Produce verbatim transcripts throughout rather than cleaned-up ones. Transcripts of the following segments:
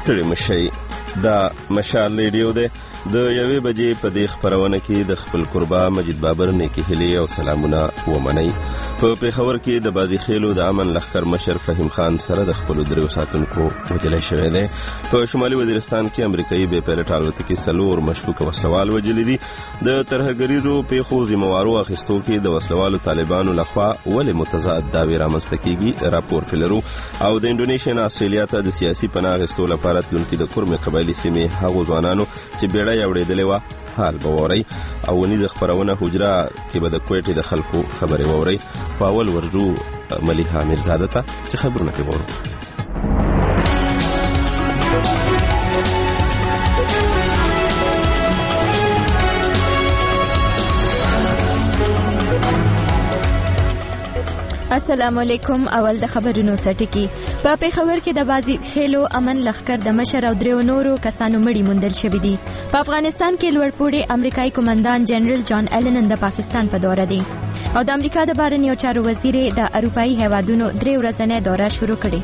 ستړي مشئ. دا مشال ریډیو دی. د یوې بجې په دې خپرونه کې د خپل قربا مجید بابر نیکي هیلې او سلامونه ومنئ. په پېښور کې د بازي خېلو د امن لښکر مشر فهیم خان سره د خپلو دریو ساتونکو وژلی شوی دی. په شمالي وزیرستان کې امریکایي بې پیلوټ الوتکې څلور مشکوکه وسلوال وژلي دي. د ترهګریزو پیښو ذمهوارو اخیستو کې د وسلوالو طالبانو لخوا ولې متضاد دعوې رامنځته کیږي راپور کې لرو. او د انډونیشیا نه استرالیا ته د سیاسي پناه اخیستو لپاره تلونکي د کورمې قبایلي سیمې هغو ځوانانو چې بیړۍ اوړېدلې وه حال به واورئ. او ونیزه خپرونه حجره کې به د کویټې د خلکو خبرې واورئ. په اول ورځو ملیحه میرزاده ته چې خبرونه پرې واورو. السلام علیکم. اول د خبرونو سټکی. په پېښور کې د بازي خېلو امن لښکر د مشر او دریو نورو کسانو مړي موندل شوي دي. په افغانستان کې لوړپوړي امریکایي قومندان جنرال جان ایلن د پاکستان په دوره دی او د امریکا د بهرنیو چارو وزیر د اروپایي هیوادونو درې ورځنۍ دوره شروع کړې.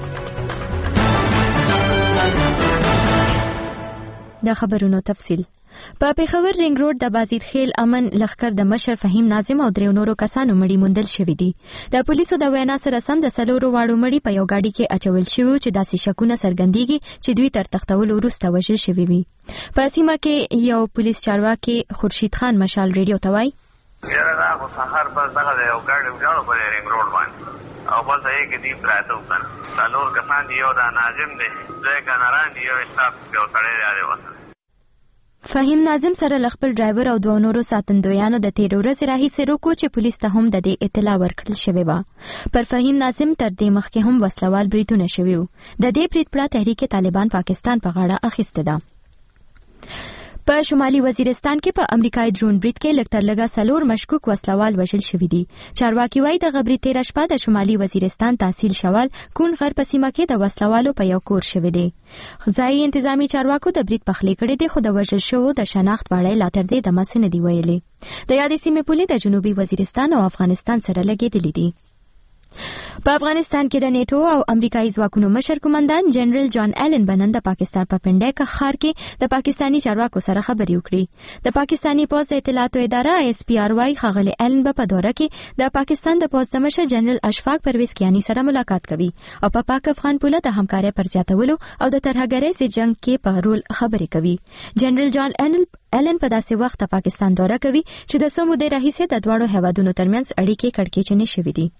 د خبرونو تفصیل. په پېښور رینګ روډ د بازید خیل امن لښکر د مشر فهیم ناظم او دریو نورو کسانو مړي موندل شوي دي. د پولیسو د وینا سره سم د څلورو واړو مړي په یو ګاډي کې اچول شوي چې داسې شکونه څرګندېږي چې دوی تر تختولو وروسته وژل شوي وي. په سیمه کې یو پولیس چارواکي خورشید خان مشال ریډیو ته وایي یاره دا خو سهار بس دغه د یو ګاډي ولاړو په رینګ روډ باندې او بس هغې کې دوی پراته وو که نه څلور کسان دي. یو دا ناظم دی، دوی ګنران دي، یو اسټاف یو سړی دی هغې وسه. فهیم ناظم سره ل خپل ډرایور او دوه نورو ساتندویانو د تېرې ورځې راهیسې روکو چې پولیس ته هم د دې اطلاع ورکړل شوې وه. پر فهیم ناظم تر دې مخکې هم وسلوال بریدونه شوي وو. د دې برید پړه تحریک طالبان پاکستان په غاړه اخیستې ده. په شمالي وزیرستان کې په امریکایي ډرون برید کې لږ تر لږه څلور مشکوک وسلوال وژل شوي دي. چارواکي وایي د غبري تېره شپه د شمالي وزیرستان تحصیل شوال کون غر په سیمه کې د وسلوالو په یو کور شوی دی. ځایي انتظامی چارواکو د برید پخلی کړی دی، خو د وژل شوو د شناخت په اړه لا تر دې دمه څه نه دي ویلي. د یادې سیمې پولې د جنوبي وزیرستان او افغانستان سره لګېدلې دي. په افغانستان کې د نیټو او امریکایي ځواکونو مشر قومندان جنرال جان ایلن بنن د پاکستان په پنډیکا ښار کې د پاکستاني چارواکو سره خبرې وکړي. د پاکستاني پوځ اطلاعاتو اداره آی اس پی آر وايي ښاغلی ایلن به په دوره کې د پاکستان د پوځ د مشر جنرال اشفاق پرویز کیانی سره ملاقات کوي او په پاک افغان پوله د همکارۍ پر زیاتولو او د ترهګریز جنگ کې په رول خبرې کوي. جنرال جان ایلن په داسې وخت د پاکستان دوره کوي چې د څو مودې راهیسې د دواړو هیوادونو ترمنځ اړیکې کړکېچنې شوې دي.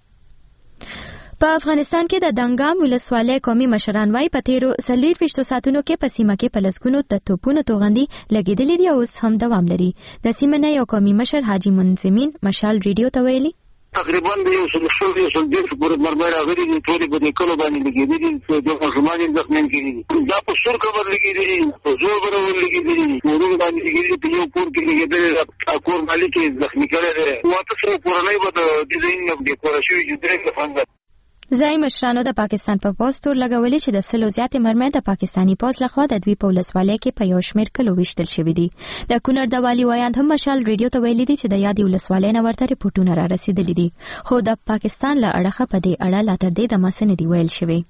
په افغانستان کې د دنګام ولسوالۍ قومي مشران وايي په تیرو څلوېښتو ساعتونو کې په سیمه کې په لسګونو د توپونو توغندي لګېدلې دي او اوس هم دوام لري. د سیمې نه یو قومي مشر حاجي منظمین مشال ریډیو ته ویلي تقریبا د یو سل شل یو سل ډېر پورې مرمۍ راغلي دي، ټولې په دې کلو باندې لګېدلې دي، د ماشومان یې زخمیان کړي دي. دا په سور قبر لګېدلي دي، په زور برابر لګېدلي دي، کورونو باندې لګېدلي دي، په یو کور کې لګېدلي کور مالک یې زخمي کړی دی. واته څو کورنۍ به د دې ځای نه ډېکوره شوي چې درې کسان. ځایي مشرانو د پاکستان په پوځ تور لګولي چې د سلو زیاتې مرمۍ د پاکستاني پوځ لخوا د دوی په ولسوالۍ کې په یو شمېر کلو ویشتل شوي دي. د کونړ د والي ویاند هم مشال ریډیو ته ویلي دي چې د یادې ولسوالۍ نه ورته ریپورټونه را رسېدلي دي، خو د پاکستان له اړخه په دې اړه لا تر دې دمه څه نه دي ویل شوي.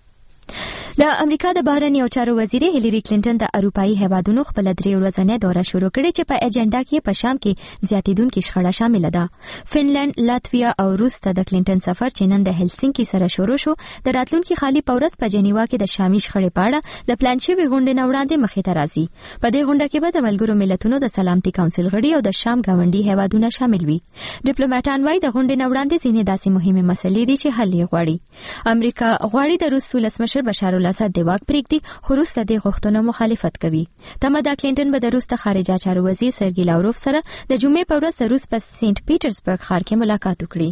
د امریکا د بهرنیو چارو وزیر هیلری کلینټن د اروپایي هیوادونو خپل درې ورځنۍ دوره شروع کړې چې په اجنډا کې په شام کې زیاتېدونکې شخړه شامله ده. فنلند، لاتویا او روس ته د کلینټن سفر چې نن د هلسینکي سره شروع شو د راتلونکي خالي په ورځ په جنیوا کې د شامي شخړې په اړه د پلان شوي غونډې نه وړاندې مخې ته راځي. په دې غونډه کې به د ملګرو ملتونو د سلامتي کونسل غړي او د شام ګاونډي هیوادونه شامل وي. ډیپلوماټان وايي د غونډې نه وړاندې ځینې داسې مهمې مسلې دي چې حل یې غواړي. امریکا غواړي د روس ولسمشر بشار الاسد د واک پرېږدي، خو روس د دې غوښتنو مخالفت کوي. تمه ده کلینټن به د روس د خارجه چارو وزیر سرګي لاوروف سره د جمعې په ورځ روس په سینټ پیټرزبرګ ښار کې ملاقات وکړي.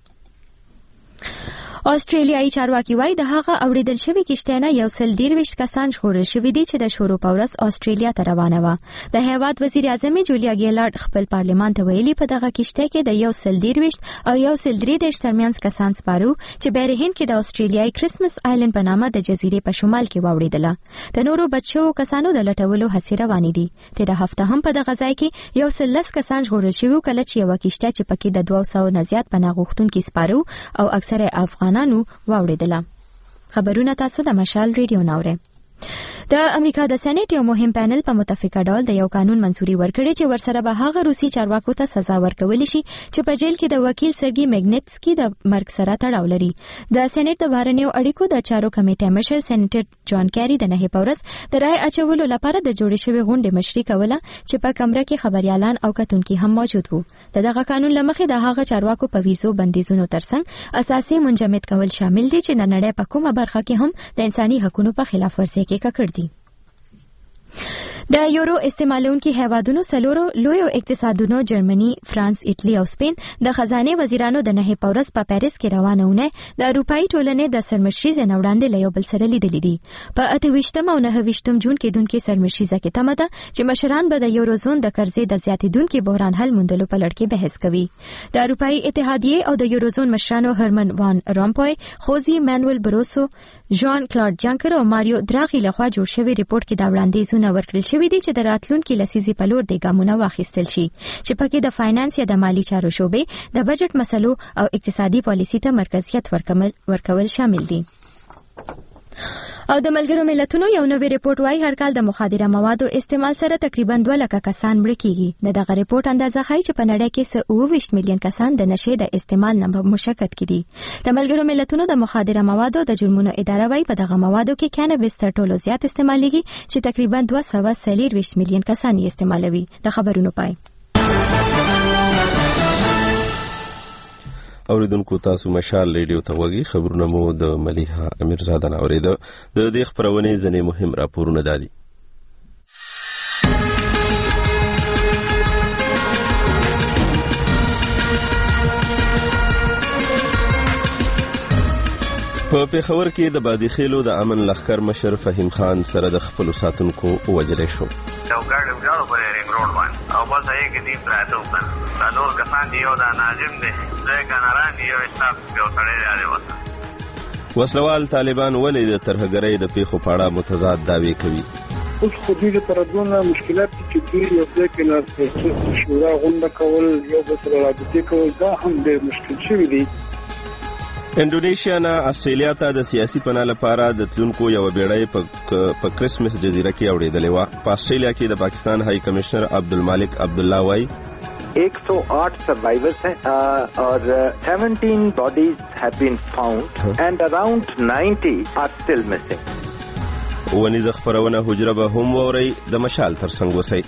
استرالیایي چارواکي وایي د هغه اوریدل شوی کشتۍ نه یو سل دېرویشت کسان ژغورل شوي دي چې د شروع په ورځ استرالیا ته روانه وه. د هیواد وزیر اعظم جولیا ګیلارډ خپل پارلمان ته ویلي په دغه کشتۍ کې د یو سل دېرویشت او یو سل درې دېرش ترمنځ کسان سپاره چې بحر هند کې د استرالیایي کرسمس آیلند په نامه د جزیرې په شمال کې واوړېدله. د نورو بچو کسانو د لټولو هڅې روانې دي. تېره هفته هم په دغه ځای کې یو سل لس کسان ژغورل شوي کله چې یوه کشتۍ چې پکې د دوه سوو نه زیات پناه غوښتونکي سپاره او اکثره افغان نانو واوړېدله. خبرونه تاسو د مشال ریډیو ناوړئ. د امریکا د سېنات یو مهم پینل په متفقه ډول د یو قانون منځوري ورکړي چې ورسره به هغه روسي چارواکو ته سزا ورکول شي چې په جیل کې د وکیل سرګي میګنټسکي د مرګ سره تړاو لري. د سېنات د بهرنیو اړیکو د چارو کمیټې مشر سېنیټر جان کیری د نهه پورس د رای اچولو لپاره د جوړې شوی غونډې مشري کوله چې په کمره کې خبريالان او کتونکي هم موجود وو. دغه قانون لمخې د هغه چارواکو په ویزو بندیزونو ترڅنګ اساسي منجمد کول شامل دي چې د نړۍ په کومه برخه کې هم د انساني حقوقو په خلاف ورزي کې ککړ دي. د یورو استعمالونکو هیوادونو سلورو لویو اقتصادونو جرمني، فرانس، ایټالي او سپین د خزانه وزیرانو د نهه پورس په پاریس کې روانونه د اروپאי ټولنې د سرمشریزه نوړاندې له یو بل سره لیدلې دي. په اته ویشتم او نهه ویشتم جون کې دونکو سرمشریزه کې تمه ده چې مشران به د یورو زون د قرضې د زیاتیدونکو بحران حل موندلو په لړ کې بحث کوي. د اروپאי اتحادیه او د یورو زون مشرانو هرمن وان رومپوی، خوزي مانوئل بروسو، ژان کلاډ جانکر او ماریو دراغي لخوا جوړ شوی ریپورت کې دا وړاندیزونه ورکړل شوی دي چې د راتلونکو لسیزې په لور د ګامونه واخیستل شي چې پکې د فاینانس یا د مالی چارو شوبې د بجټ مسلو او اقتصادي پالیسي ته مرکزیت ورکول شامل دي. او د ملګرو ملتونو یو نوې ریپورت وايي هر کال د مخدره موادو استعمال سره تقریبا دوه لکه کسان مړ کیږي. دغه ریپورت اندازه ښیي چې په نړۍ کې څه اوه ویشت میلیون کسان د نشې د استعمال نه مشکل کړي. د ملګرو ملتونو د مخدره موادو د جرمونو اداره وايي په دغه موادو کې کانابیس تر ټولو زیات استعمالېږي چې تقریبا دوه سوه څلور ویشت میلیون کسان یې استعمالوي. د خبرونو پای. اوریدونکو تاسو مشال ریډیو ته وګورئ. خبرونه مو د ملیحه امیرزاده اوریدو. د دې خبرونه ځنې مهم راپورونه دادي. په پیښور کې د بازی خېلو د امن لښکر مشر فهیم خان سره د خپل ساتونکو وجلې شو. یو ګاډي ولاړو په رینګ روډ باندې او بل ځای کې دې پراته وکړ. دا نور کسان دی او دا ناظم دی ځای کناران دی او اسټاف یو سړی دی وته. وسلوال طالبان ولې د ترهګرۍ د پیښو په اړه متضاد دعوی کوي. اوس خو دې ترڅونه مشکلات چې دوی یو ځای کې نه شورا غونډه کول یو بل سره رابطه کول دا هم ډېر مشکل شوی دی. انډونیشیا نه استرالیا ته د سیاسي پناه لپاره د تلونکو یو بیړۍ په کرسمس جزیره کې اورېدلې وه. په استرالیا کې د پاکستان هائی کمشنر عبدالمالک عبدالله وايي ایک سو آٹھ سروائیورز ہیں اور سیونٹین باڈیز ہیو بین فاؤنڈ اینڈ اراؤنڈ نائنٹی آر اسٹل مسنگ. ونیزه خپرونه حجره به هم وورئ. د مشال ترڅنګ اوسئ.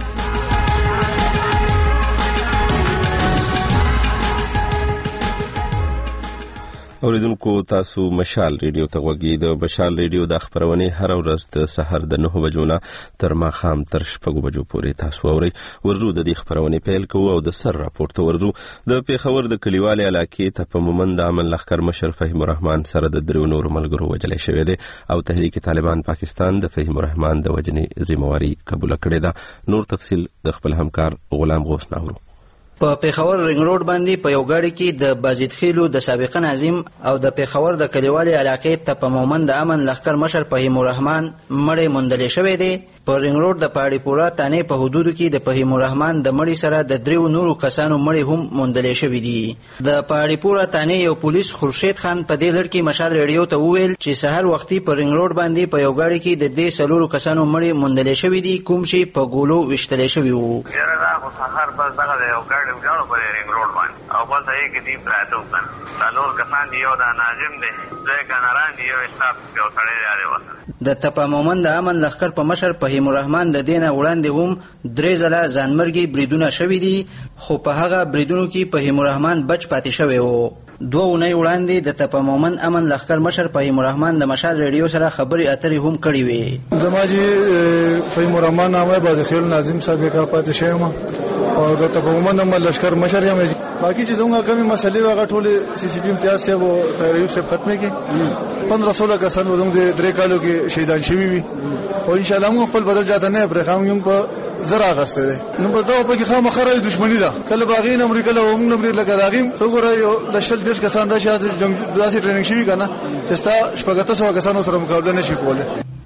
اوریدونکو تاسو مشال ریډیو ته وګورئ. د مشال ریډیو د خبرونه هر ورځ د سحر د نه بجو نه تر ماښام تر شپږ بجو پورې تاسو اورئ. ورځو د دې خبرونه پیل کوو او د سر راپورته ورځو د پیښور د کلیوالي علاقې ته په مومند امن لښکر مشر فهیم الرحمن سره د درو نور ملګرو وجلې شوی دی او تحریک طالبان پاکستان د فهیم الرحمن د وجنې ذمہواری قبول کړې ده. نور تفصیل د خپل همکار غلام غوث ناورو. په پیښور رنګ روډ باندې په یو ګاډي کې د بازید خېلو د سابق ناظم او د پیښور د کلیوالي علاقې ته په مومند امن لښکر مشر فهیم الرحمن مړی موندل شوی دی. په رنګ روډ د پاړی پورا تانې په حدودو کې د فهیم الرحمن د مړی سره د دریو نورو کسانو مړی هم موندل شوی دی. د پاړی پورا تانې یو پولیس خورشید خان په دې لړ کې مشال ریډیو ته وویل چې سحر وختي په رنګ روډ باندې په یو ګاډي کې د دې سلورو کسانو مړی موندل شوی دی کوم چې په ګولو وشتل شوی وو. سحر بس دغه یو ګاډي ولاړو په رینګ روډ باندې او بل ځای کې دې پراته وکړ. دا نور کسان دی او دا ناظم دی ځای کناران دی او اسټاف یو سړی دی وته. د تپا مومند امن لښکر په مشر فهیم الرحمن د دینه وړاندې هم درې ځله ځانمرګي بریدونه شوي دي خو په هغه بریدونو کې فهیم الرحمن بچ پاتې شوی و. دوه اونۍ وړاندې د تپا مومند امن لښکر مشر فهیم الرحمن د مشال ریډیو سره خبرې اترې هم کړې وې. زما چې فهیم الرحمن نامه بازی خېلو ناظم صاحب یې کار پاتې شوی یم او د تپا مومند امن لښکر مشر یم. باقي چې زموږ کمی مسلې هغه ټولې سی سی پی امتیاز صاحب او طاهر صاحب ختمې کړي. پندرہ سولہ کسان زموږ د درې کالو کې شهیدان شوي وي او ان شاء الله موږ خپل بدل جاته نه پرې خام یم په زرا غسته ده. نو په دا په کې خامخره دښمنی ده. کله باغین امریکا له موږ نمبر لګا راغیم ته ګورای د شل دیش کسان راشه جنگ داسې ټریننګ شوی کنه چې ستا شپږ سوه کسانو سره مقابله نشي کوله.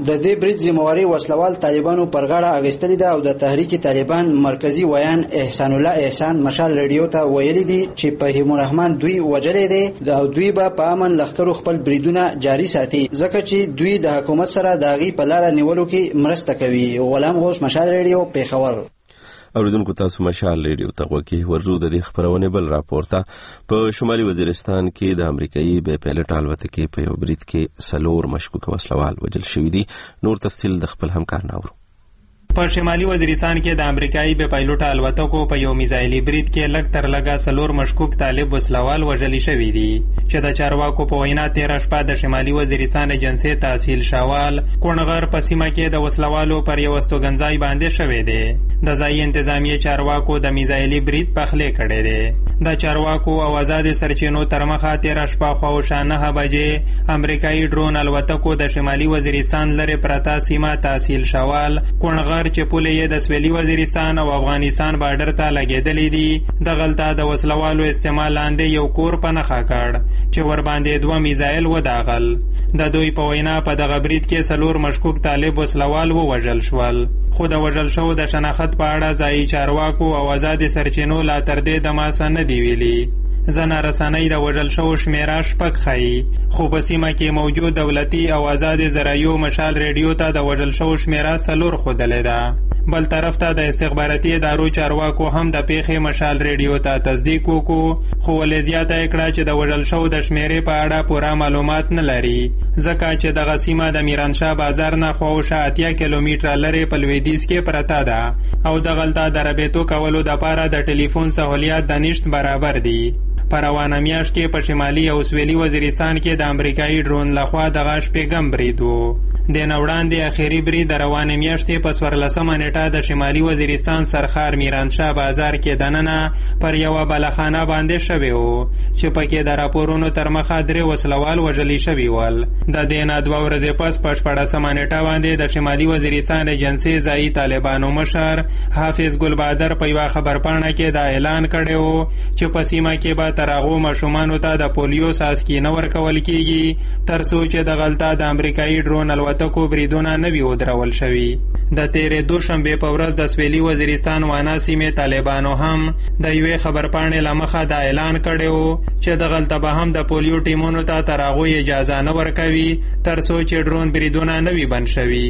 د دې برید ذمہواري وسلوال طالبانو پر غاړه اغستلې ده او د تحریک طالبان مرکزی ویان احسان الله احسان مشال ریډیو ته ویلي دي چې فهیم الرحمن دوی وجلې دي او دوی به په امن لښکرو خپل بریدونه جاري ساتي ځکه چې دوی د حکومت سره د هغې په لاره نیولو کې مرسته کوي. غلام غوث، مشال ریډیو، پیښور. اوریدونکو تاسو مشال ریډیو ته غوږ کې ورجو د دې خبرونه بل راپورته. په شمالي وزیرستان کې د امریکایي بې پیلوټ الوتکې په یو برید کې څلور مشکوک وسلوال وژل شوي دي. نور تفصیل د خپل همکار ناورو. په شمالي وزیرستان کې د امریکایي بې پیلوټ الوتکو په یو میزایلي برید کې لږ تر لږه څلور مشکوک طالب وسلوال وژل شوي دي چې د چارواکو په وینا تېره شپه د شمالي وزیرستان ایجنسۍ تحصیل شاوال کونغر په سیمه کې د وسلوالو پر یو استوګنځای باندې شوی دی. د ځایي انتظامیې چارواکو د میزایلي برید پخلی کړی دی. د چارواکو او آزاد سرچینو تر مخه تېره شپه خواوشا نهه بجې امریکایي ډرون الوتکو د شمالي وزیرستان لرې پرته سیمه تحصیل شاوال کونغر چې پولې یې د سویلي وزیرستان او افغانستان بارډر ته لګېدلې دي دغلته د وسلوالو استعمال لاندې یو کور په نښه کړ چې ورباندې دوه میزایل وداغل. د دوی په وینا په دغه برید کې څلور مشکوک طالب وسلوال ووژل شول، خو د وژل شوو د شناخت په اړه ځایي چارواکو او آزاد سرچینو لا تر دې دمه څه نه دي ویلي. ځنه رسنۍ د وژل شوو شمیره شپږ ښیي، خو په سیمه کې موجود دولتي او آزاد ذرایعو مشال ریډیو ته د وژل شوو شمیره څلور ښودلې ده. بل طرف ته د استخباراتي ادارو چارواکو هم د پیښې مشال ریډیو ته تصدیق وکړو، خو ولې زیاته یې کړه چې د وژل شوو د شمیرې په اړه پوره معلومات نه لري ځکه چې دغه سیمه د میرانشاه بازار نه خواوشا اتیا کیلومتره لرې په لویدیځ کې پرته ده او دغلته د رابطو کولو دپاره د ټلیفون سهولیات د نشت برابر دي. په روانه میاشت کې په شمالي او سویلي وزیرستان کې د امریکایي ډرون لخوا دغه شپږم برید و. د نه وړاندې اخري برید د روانې میاشتې په څوارلسمه نیټه د شمالي وزیرستان سرخار میرانشاه بازار کې دننه پر یوه بلخانه باندې شوی و چې پکې د راپورونو تر مخه درې وسلوال وژلي شوي ول. د دې نه دوه ورځې پس په شپاړسمه نیټه باندې د شمالي وزیرستان ایجنسۍ ځایي طالبانو مشر حافظ ګلبادر په یوه خبرپاڼه کې دا اعلان کړی و چې په سیمه کې به تر هغو ماشومانو ته د پولیو څاڅکي نه ورکول کیږي تر څو چې دغلته د امریکایي ډرون الوتکو بریدونه نه وي ودرول شوي. د تېرې دوشنبې په ورځ د سویلي وزیرستان وانا سیمې طالبانو هم د یوې خبرپاڼې له مخه دا اعلان کړی و چې دغلته به هم د پولیو ټیمونو ته تر هغوی اجازه نه ورکوي تر څو چې ډرون بریدونه نه وي بند شوي.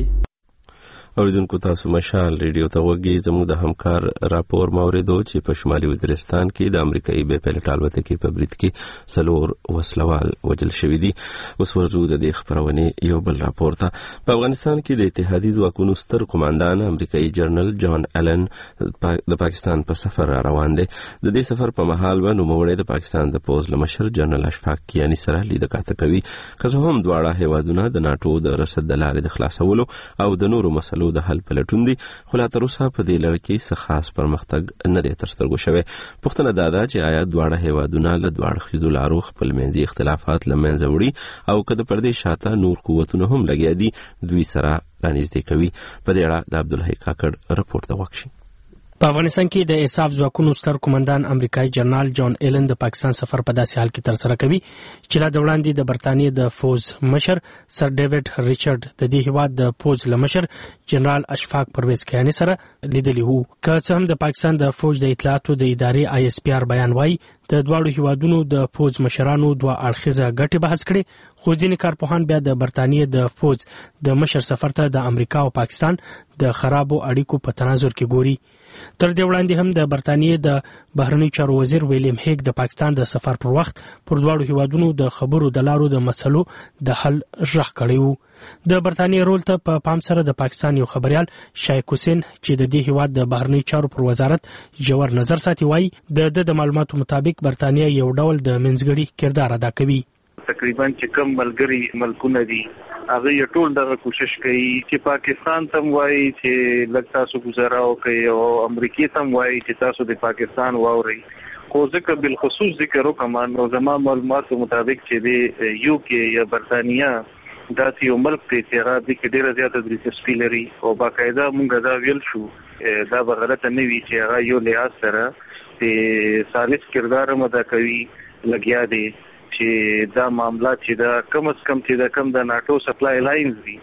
اوریدونکو تاسو مشال ریډیو ته وګورئ. زموږ د همکار راپور موریدو چې په شمالي وزیرستان کې د امریکایي بې پیلوټ الوتکې په برید کې څلور وسلوال وژل شوي دي. اوس ورځو د دې خبرونې یو بل راپور ته. په افغانستان کې د اتحادي ځواکونو ستر قماندان امریکایي جنرال جان ایلن د پاکستان په سفر را روان دی. د دې سفر په مهال به نوموړی د پاکستان د پوځ له مشر جنرال اشفاق کیاني سره لیدکاته کوي، که څه هم دواړه هیوادونه د ناټو د رسد د لارې د خلاصولو او د نورو مسلو د حل پلټون دي، خو لا تر اوسه په دې لړ کې څه خاص پرمختګ نه دی تر سترګو شوی. پوښتنه دا ده چې آیا دواړه هیوادونه له دواړو اړخیزو لارو خپل منځي اختلافات له منځه وړي او که د پردې شاته نور قوتونه هم لګیا دي دوی سره رانږدې کوي. په دې اړه د عبدالحی کاکړ رپورټ ته غوږ شئ. په افغانستان کې د اساف ځواکونو ستر قومندان امریکایي جنرال جان ایلن د پاکستان سفر په داسې حال کې ترسره کوي چې لا د وړاندې د برتانیې د فوز مشر سر ډیوډ ریچارډ د دې هیواد د فوز له مشر جنرال اشفاق پرویز کیاني سره لیدلی وو. که څه هم د پاکستان د فوج د اطلاعاتو د ادارې آی اس پی آر بیان وایي د دواړو هیوادونو د فوج مشرانو دوه اړخیزه ګټې بحث کړي، خو ځینې کارپوهان بیا د برتانیې د فوج د مشر سفر ته د امریکا او پاکستان د خرابو اړیکو په تناظر کې ګوري. تر دې وړاندې هم د برتانیې د بهرنیو چارو وزیر ویلیم هیګ د پاکستان د سفر پر وخت پر دواړو هیوادونو د خبرو د لارو د مسلو د حل غږ کړی وو. د برتانیې رول ته په پام سره د پاکستان یو خبريال شایق حسین چې د دې هیواد د بهرنیو چارو پر وزارت جوړ نظر ساتي وایي د د معلوماتو مطابق برتانیې یو ډول د منځګړي کردار ادا کوي. تقریبا چې کم ملګری ملکونه دي هغه یې ټول دغه کوشش کوي چې پاکستان تم وایي چې لږ تاسو گزاره وکړئ او امریکې تم وایي چې تاسو د پاکستان واورئ. خو ځکه بالخصوص ذکر وکړم نو زما معلوماتو مطابق چې د یو کې یا برتانیه داسې یو ملک دی چې هغه د کې ډېره زیاته دلچسپي لري او باقاعده موږ دا ویل شو دا به غلطه نه وي چې هغه یو لحاظ سره د ثالث کردار هم ادا کوي لګیا دی چې دا معاملات چې دا کم از کم چې دا کم د ناټو سپلای لاینز دي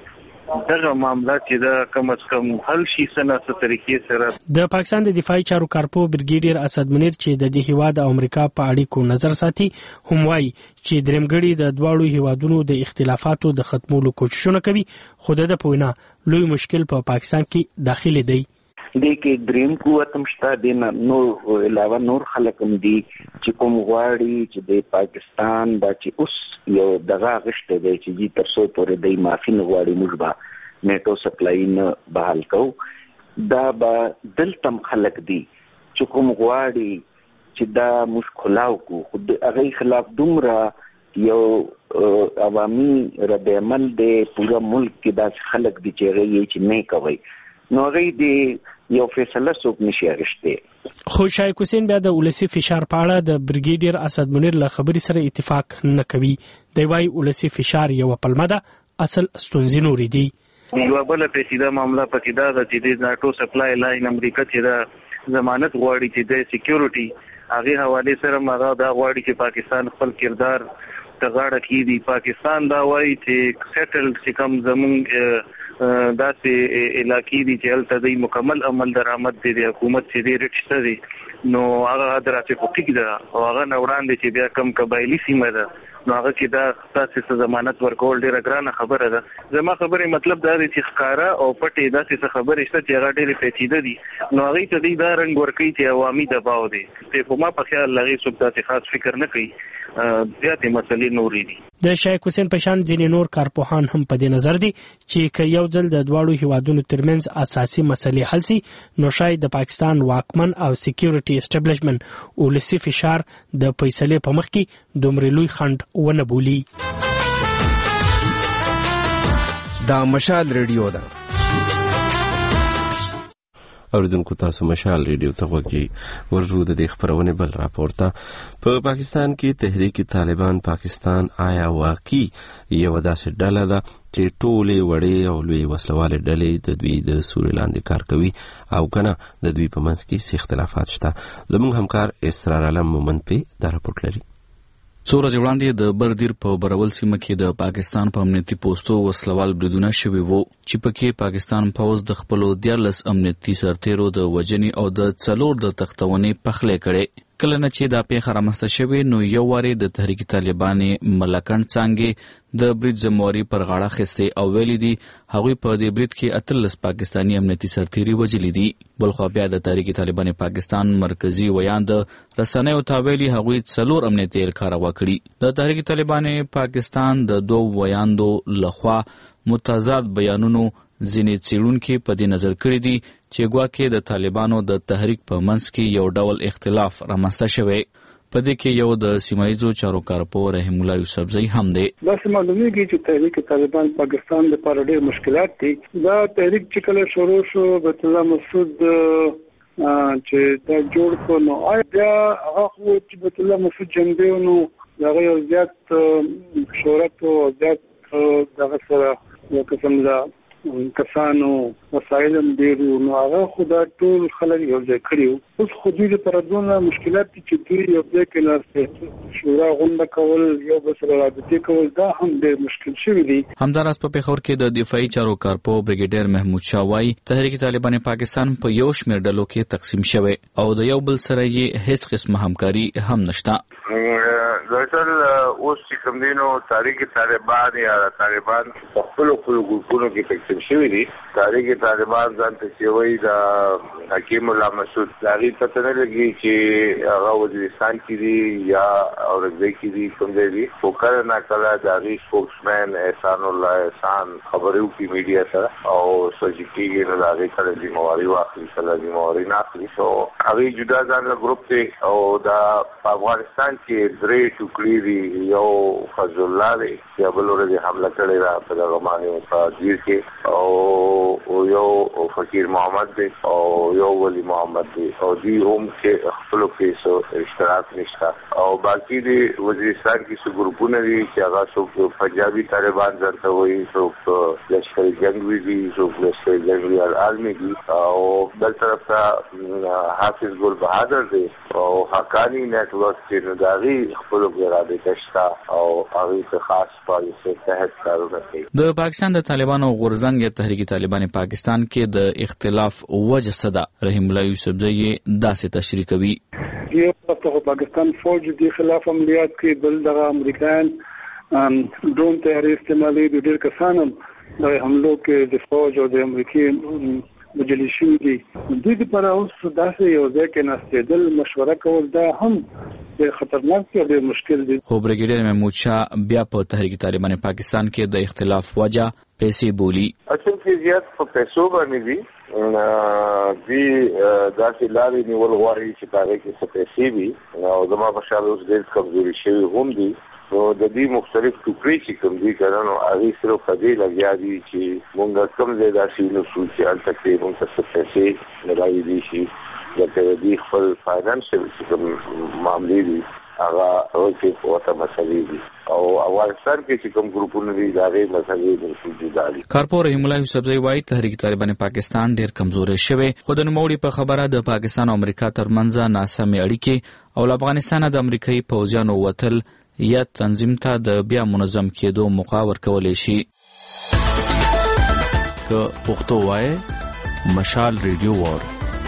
دغه معاملات چې دا کم از کم حل شي سنه طریقې سره. د پاکستان د دفاعي چارو کارپو بریګیډیر اسد منیر چې د دې هیواد او امریکا په اړیکو نظر ساتي هم وایي چې درېمګړي د دواړو هیوادونو د اختلافاتو د ختمولو کوششونه کوي، خو د پوینا لوی مشکل په پا پاکستان کې داخلي دی. دې کې دریم قوت هم شته، د نور علاوه نور خلک هم دي چې کوم غواړي چې د پاکستان دا چې اوس یو دغه غشته دی چې دې تر څو پورې د معافي نه غواړي موږ به نیټو سپلای نه بحال کوو. دا به دلته خلک دي چې کوم غواړي چې دا موږ خلاو کو، خو د هغه خلاف دومره یو عوامي رد عمل دی پورا ملک کې دا خلک دي چې هغه یې چې نه کوي، نو هغه دې یو فیصله څوک نشي اخیستی. خو شایق حسین بیا د ولسی فشار په اړه د بریګیډیر اسد منیر له خبرې سره اتفاق نه کوي. دی وايي ولسی فشار یو پلمه ده، اصل ستونزې نورې دي. یو بل پیچیده معاملہ پکې دا ده چې د ناتو سپلای لاین امریکا چې دا ضمانت غواړي چې د سکیورټي هغه حواله سره مغا دا غواړي چې پاکستان خپل کردار تغاړه کړي. پاکستان دا وايي چې سیټل چې کوم زمونږ دا سه علاقې دي چې هلته د مکمل عمل درآمد دي د حکومت چې ډېر رښتیا دي، نو هغه درته حقوقي ده او هغه نه وړاندې چې بیا کم قبایلی سیمه ده، نو هغه کې دا تاسو ضمانت ورکول ډیره ګرانه خبره ده. زما خبره مطلب دا دی چې ښکارا او پټې داسې خبرې شته چې هغه ډېرې پیچیده دي، نو هغه ته دا رنګ ورکوي چې عوامي دباو دی. په ما په خیال لغې څوک داسې خاص فکر نه کوي، زیاتې مسلې نورې دي. د شایق حسین پشان ځینې نور کارپوهان هم په دې نظر دي چې که یو ځل د دواړو هیوادونو ترمنځ اساسي مسلې حل سي، نو شاید د پاکستان واکمن او سکیورټي اسټابلیشمنت ولسی فشار د فیصلې په مخ کې دومره لوی خنډ ونه بولي. دا مشال ریډیو ده. اوریدونکو تاسو مشال ریډیو ته وګورئ. ورجو د دې خبرونه بل راپورته په پاکستان کې تحریک طالبان پاکستان آیا واقعي یو داسې ډله ده چې ټولې وړې او لوی وسلواله ډلې د دوی د سوري لاندې کار کوي او کنه د دوی په منځ کې څه اختلافات شته؟ زموږ همکار اسرار علم مومند په دا راپورټ لري. څو ورځې وړاندې د بردیر په برول سیمه کې د پاکستان په امنیتي پوسټو وسلوال بریدونه شوي وو چې پکې پاکستان پوځ د خپلو دیارلس امنیتي سرتیرو د وژنې او د څلور د تختونې پخلی کړې. کله نه چې دا پیښه رامنځته شوې، نو یو وارې د تحریک طالبان ملکنډ څانګې د برید ذمواري پر غاړه اخیستې او ویلي دي هغوی په دې برید کې اتلس پاکستاني امنیتي سرتیري وژلي دي. بلخوا بیا د تحریک طالبان پاکستان مرکزی ویاند رسنیو ته ویلي هغوی څلور امنیتي اهلکار وکړي. د تحریک طالبان پاکستان د دوو ویاندو لخوا متضاد بیانونو ځینې څېړونکي په دې نظر کړي دي چې ګواکې د طالبانو د تحریک په منځ کې یو ډول اختلاف رامنځته شوی. په دې کې یو د سیمایي چارو کارپو رحیم الله یوسفزئی هم دی. داسې معلومیږي چې تحریک طالبان پاکستان لپاره ډېر مشکلات دي. دا تحریک چې کله شروع شو بیت الله مسعود چې دا جوړ کړ، نو آیا بیا هغه خو چې بیت الله مسعود جنګي نو هغه یو زیات شهرت او زیات دغه سره یو قسم دا کسانو وسایل هم ډېر وو، نو هغه خو دا ټول خلک یو ځای کړي وو. اوس خو دوی لپاره دومره مشکلات دي چې دوی یو ځای کې ناست شورا غونډه کول، یو بل سره رابطې کول، دا هم ډېر مشکل شوي دي. همداراز په پېښور کې د دفاعي چارو کارپو بریګیډیر محمود شاه وایي تحریک طالبان پاکستان په یو شمېر ډلو کې تقسیم شوی او د یو بل سره یې هیڅ قسمه همکاري هم نشته. دراصل اوس چې کوم دینو تحریک طالبان یا طالبان په خپل خپل ګروپونو کې تقسیم شوي دي. تحریک طالبان ځان ته چې وایي د حکیم الله مسعود د هغې پته نه لګي چې هغه وزیرستان کې دي یا اورکزۍ کې دي، کوم ځای دي، خو کله نا کله د هغې سپوکسمین احسان الله احسان خبرې وکړي میډیا سره او سوچ کېږي نو د هغې کله ذمواري واخلي، کله ذمواري نه اخلي. سو هغې جدا ځان له ګروپ دی او دا په افغانستان کې درې ټوکړي دي. یو فضل الله دی چې بل ورځ حمله کړې ده په دغه باندې په ځیر کې، او یو فقیر محمد دی او یو ولی محمد دی او دوی هم کې خپلو کې څه اشتراک نشته. او باقي د وزیرستان کې څه ګروپونه دي چې هغه څوک پنجابي طالبان ځان ته وایي، څوک لشکري جنګوي دي، څوک لشکري جنګوي العالمي دي، او بل طرف ته حافظ ګل بهادر دی او حقاني نیټ ورک چې نو د هغې خپلو کې رابطه شته او هغه څه خاص پالیسي تحت کارونه کوي. د پاکستان د طالبانو غورځنګ یا تحریک طالبان پاکستان کې د اختلاف وجه صدا رحیم الله یوسفزئی داسې تشریح کوي. یو په پاکستان فوج د خلاف عملیات کې بل د امریکایان ډرون تیاری استعمالي د ډېر کسانو د حملو کې د فوج او د امریکای مجلې شوي دي. دوی لپاره اوس داسې یو ځای کې ناستېدل مشوره کول دا هم ډېر خطرناک دی او ډېر مشکل دی. خو بریګیډیر محمود شاه بیا په تحریک طالبان پاکستان کې د اختلاف وجه پیسې بولی. اصل کې زیات په پیسو باندې دي. دوی داسې لارې نیول غواړي چې په هغې کې څه پیسې وي او زما په خیال اوس ډېر کمزوري شوي هم دي. نو د دې مختلف ټوکري چې کوم دي که نه نو هغې صرف په دې لګیا دي چې مونږ کوم ځای داسې ونوسو چې هلته کې مونږ ته څه پیسې لګوي دي شي لکه د دې خپل فاینانشل چې کوم معاملې دي هغه ورته ورته مسلې دي او افغانستان کې چې کوم ګروپونه دي د هغې مسلې بالکل جدا دي. کارپور رحیم الله یوسفزئی وایي تحریک طالبان پاکستان ډېر کمزوری شوی خو د نوموړي په خبره د پاکستان او امریکا ترمنځ ناسمې اړیکې او له افغانستانه د امریکایي پوځیانو وتل یا تنظیم ته د بیا منظم کېدو موقع ورکولی شي. که پښتو وایي مشال ریډیو وار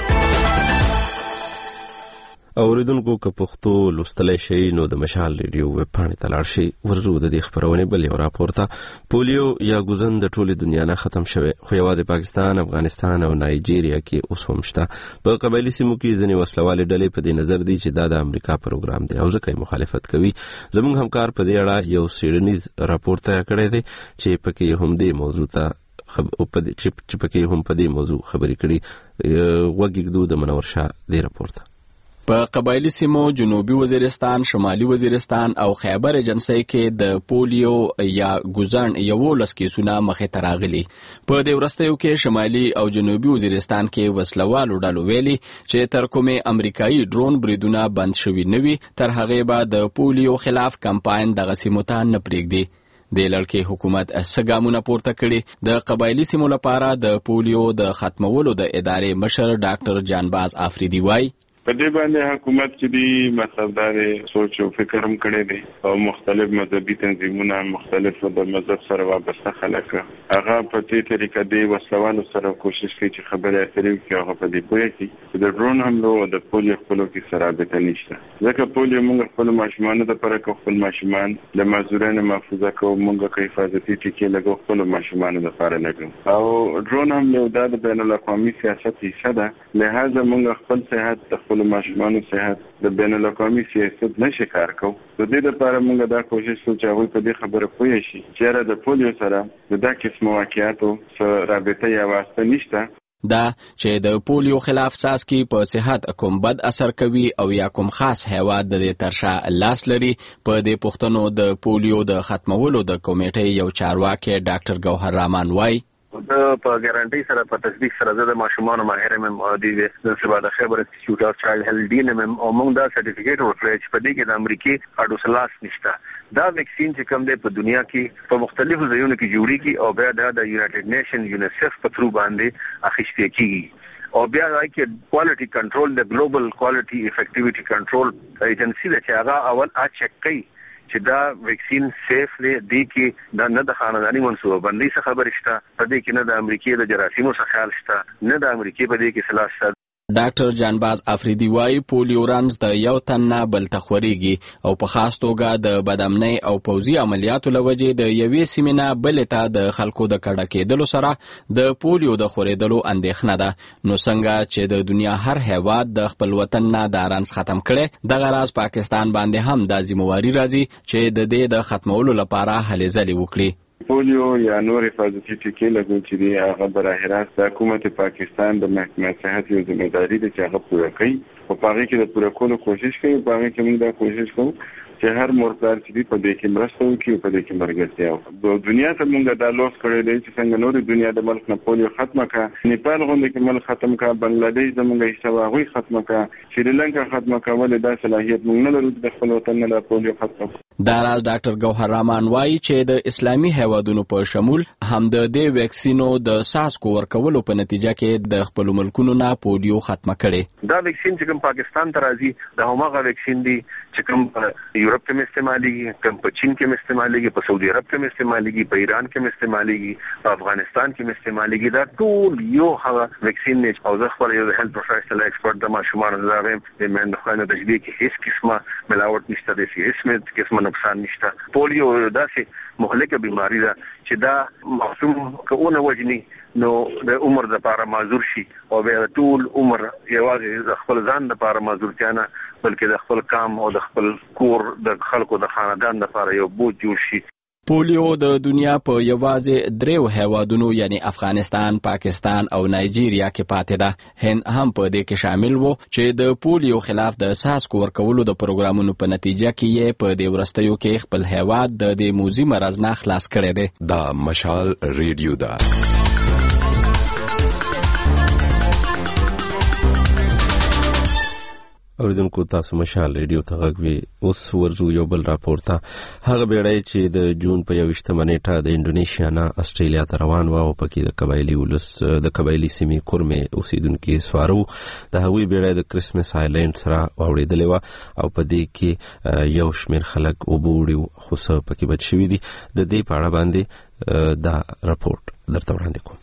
اوریدونکو که پښتو لوستلی شي نو د مشال ریډیو ویب پاڼې ته لاړ شئ. ورځو د دې خپرونې بل یو راپور ته پولیو یا ګوزن د ټولې دنیا نه ختم شوی خو یوازې پاکستان، افغانستان او نایجیریا کې اوس هم شته. په قبایلي سیمو کې ځینې وسلوالې ډلې په دې نظر دي چې دا د امریکا پروګرام دی او ځکه یې مخالفت کوي. زموږ همکار په دې اړه یو څېړنیز راپور تیار کړی دی چې پکې هم دې موضوع ته خب... چې پکې هم په دې موضوع خبرې کړي. غوږ ږدو د منور شاه دې راپور ته. په قبایلی سیمو جنوبي وزیرستان، شمالي وزیرستان او خیبر ایجنسۍ کې د پولیو یا ګوزن یولس کیسونه مخې ته راغلي. په دې وروستیو کې شمالي او جنوبي وزیرستان کې وسلوالو ډلو ویلي چې تر کومې امریکایي ډرون بریدونه بند شوي نه وي تر هغې به د پولیو خلاف کمپاین دغه سیمو ته نه پرېږدي. د لړکې حکومت څه ګامونه پورته کړي. د قبایلي سیمو لپاره د پولیو د ختمولو د ادارې مشر ډاکټر جانباز آفریدي وایي په دې باندې حکومت چې دی مطلبدار سوچ او فکر هم کړی دی او مختلف مذهبي تنظیمونه مختلف د مذهب سره وابسته خلک هغه په دې طریقه دی وسلوالو سره کوشش کوي چې خبرې اترې وکړي هغه په دې پوهه کې د ډرون حملو او د پولیو خپلو کې سره رابطه نشته. ځکه پولیو موږ خپل ماشومانو دپاره کوو، خپل ماشومان له مازورانو محفوظه کوو، موږ که حفاظتي ټیکې لګو خپلو ماشومانو دپاره لګو او ډرون حملو دا د بین الاقوامي سیاست حصه ده. لهذا موږ خپل صحت د خپل ماشومانو صحت د بین الاقوامي سیاست نشي کار کوو. د دې لپاره موږ دا کوشش کوو چې هغوی په دې خبره پوه شي چې د پولیو سره د دا قسم واقعاتو سره رابطه یا واسطه نشته. دا چې د پولیو خلاف څاڅکي په صحت کوم بد اثر کوي او یا کوم خاص هیواد د دې ترشا لاس لري. په دې پوښتنو د پولیو د ختمولو د کمیټې یو چارواکي ډاکټر ګوهر رحمان وایي د په ګارانټي سره په تصدیق سره د ماشومان ماهر مم او د سبا د خبر انسټیټیوټ اف چایلډ هیلث ډي مم او موږ دا سرټیفیکیټ ورکړی چې په دې کې د امریکای اډوسلاس نشته. دا ویکسین چې کوم دی په دنیا کې په مختلفو ځایونو کې جوړیږي او بیا د یونایټډ نیشن یونیسف په ترو باندې اخیستل کیږي او بیا راځي کې کوالټي کنټرول د ګلوبل کوالټي افیکټیویټي کنټرول ایجنسی د چې هغه اول ا چک کوي چې دا ویکسین سیف دی دی کې دا نه د خاندانی منصوبه بندي څخه خبر شته، په دې کې نه د امریکای د جراثیمو څخه خیال شته، نه د امریکای په دې کې سلاح شته. ډاکټر جانباز آفریدي وایي پولیو رمز د یو تن نه بل ته خورېږي او په خاص توګه د بدامنۍ او پوځي عملیاتو له وجې د یوې سیمې نه بلې ته د خلکو د کډه کېدلو سره د پولیو د خورېدلو اندېښنه ده. نو څنګه چې د دنیا هر هیواد د خپل وطن نه دا رنځ ختم کړي، دغه راز پاکستان باندې هم دا ذمہواري راځي چې د دې د ختمولو لپاره هلې ځلې وکړي. پولیو یا نور حفاظتي ټیکې لګول چې دی هغه براه راست د حکومت پاکستان د محکمه صحت یو ذمہداري ده چې هغه پوره کوي او په هغې کې د پوره کولو کوشش کوي. په هغې کې موږ دا کوشش کوو چې هر مردار چې دی په دې کې مرسته وکړي او په دې کې ملګرتیا وکړي. دنیا ته موږ دا لوس کړی دی چې څنګه نورې دنیا د ملک نه پولیو ختمه کړه، نیپال غوندې کې ملک ختم کړه، بنګلادیش زموږ حصه وه هغوی ختمه کړه، سریلنکا ختمه کړه. ولې دا صلاحیت موږ نه لرو چې د خپل وطن نه پولیو ختمه کړو. دا راز ډاکټر ګوهر رحمان وایي چې د اسلامي هیوادونو په شمول هم د دې ویکسینو د څاڅکو ورکولو په نتیجه کې د خپلو ملکونو نه پولیو ختمه کړي. دا ویکسین چې کوم پاکستان ته راځي د هماغه ویکسین دی چې کوم یورپ کې استعماليږي، کم په چین کې استعماليږي، په سعودي عرب کې استعماليږي، په ایران کې استعماليږي، په افغانستان کې استعماليږي. دا ټول یو هغه ویکسین نه او زه خپل یو هیلث پروفیشنل ایکسپرت د ماشومان زاغم د مندخانه د تجدید کې هیڅ قسمه ملاوت نشته، د هیڅ قسمه نقصان نشته. پولیو داسې مهلکه بیماری ده چې دا معصوم کونه وجني نو د عمر د لپاره معذور شي او به ټول عمر یوازې د خپل ځان د لپاره معذورتیا نه بلکې د خپل کام او د خپل کور د خلکو د خاندان لپاره یو بوج جوړ شي. پولیو د دنیا په یوازې دریو هیوادونو یعنی افغانستان، پاکستان او نایجیریا کې پاتې ده. هند هم په دې کې شامل وو چې د پولیو خلاف د څاڅکو ورکولو د پروګرامونو په نتیجه کې یې په دې وروستیو کې خپل هیواد د دې موذي مرض نه خلاص کړی دی. دا مشال ریډیو ده. اوریدونکو تاسو مشال ریډیو ته غږ وی. اوس ورځو یو بل راپور ته. هغه بیړۍ چې د جون په یوویشتمه نیټه د انډونیشیا نه استرالیا ته روان و او پکې د قبایلي ولس د قبایلي سیمې کورمې اوسیدونکو سوارو د هغوی بیړۍ د کرسمس آیلینډ سره واوړېدلې وه او په دې کې یو شمېر خلک اوبه وړي خو څه پکې بچ شوي دي. د دې په اړه باندې دا راپورټ درته وړاندې کوم.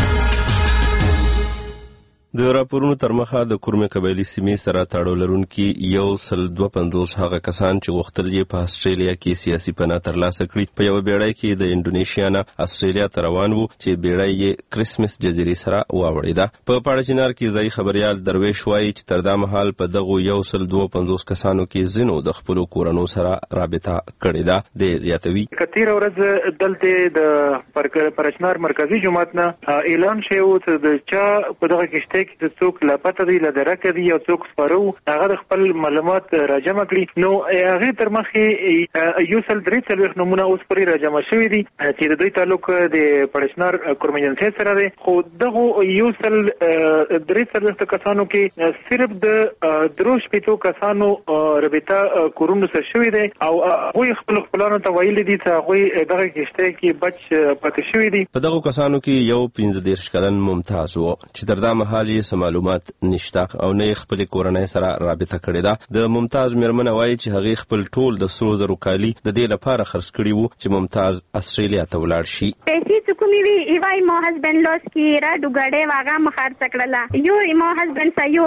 د راپورونو تر مخه د کورمې قبایلي سیمې سره تړاو لرونکي یو سل دوه پنځوس هغه کسان چې غوښتل یې په استرالیا کې سیاسي پناه ترلاسه کړي په یوه بیړۍ کې د انډونیشیا نه استرالیا ته روان وو چې بیړۍ یې کرسمس جزیرې سره واوړېده. په پاړچینار کې ځایي خبریال درویش وایي چې تر دا مهال په دغو یو سل دوه پنځوس کسانو کې ځینو د خپلو کورنو سره رابطه کړې ده. د زیاتوي تېره ورځ دلته د پاړچینار مرکزي جومات نه اعلان شوی و چې د چا په دغه کښتۍ کې د څوک لاپته دی لدرکه دی او څوک سپارو هغه د خپل معلومات راجمع کړي. نو هغه تر مخې یو سل درې څلوېښت نمونه اوس پرې راجمع شوي دي چې د دوی تعلق د پاړچینار کورمجنسۍ سره دی. خو دغه یو سل درې څلوېښت کسانو کې صرف د درو شپېتو کسانو رابطه کورونو سره شوي دی او هغوی خپل خپلانو ته ویلي دي چې هغوی دغه کښتۍ کې بچ پاتې شوي دي. په دغو کسانو کې یو پنځه دېرش کلن ممتاز و چې تر دا مهال یې معلومات نشته او نه خپل کورنۍ سره رابطه کړې ده. د ممتاز میرمن وایي چې هغه خپل ټول د سرو زرو کالي د دې لپاره خرڅ کړي وو چې ممتاز استرالیا ته ولاړ شي. پیسې چې کومې وي ایوای مو هسبند لوس کې را ډوګړې واغه مخارڅ کړله. یو مو هسبند سيو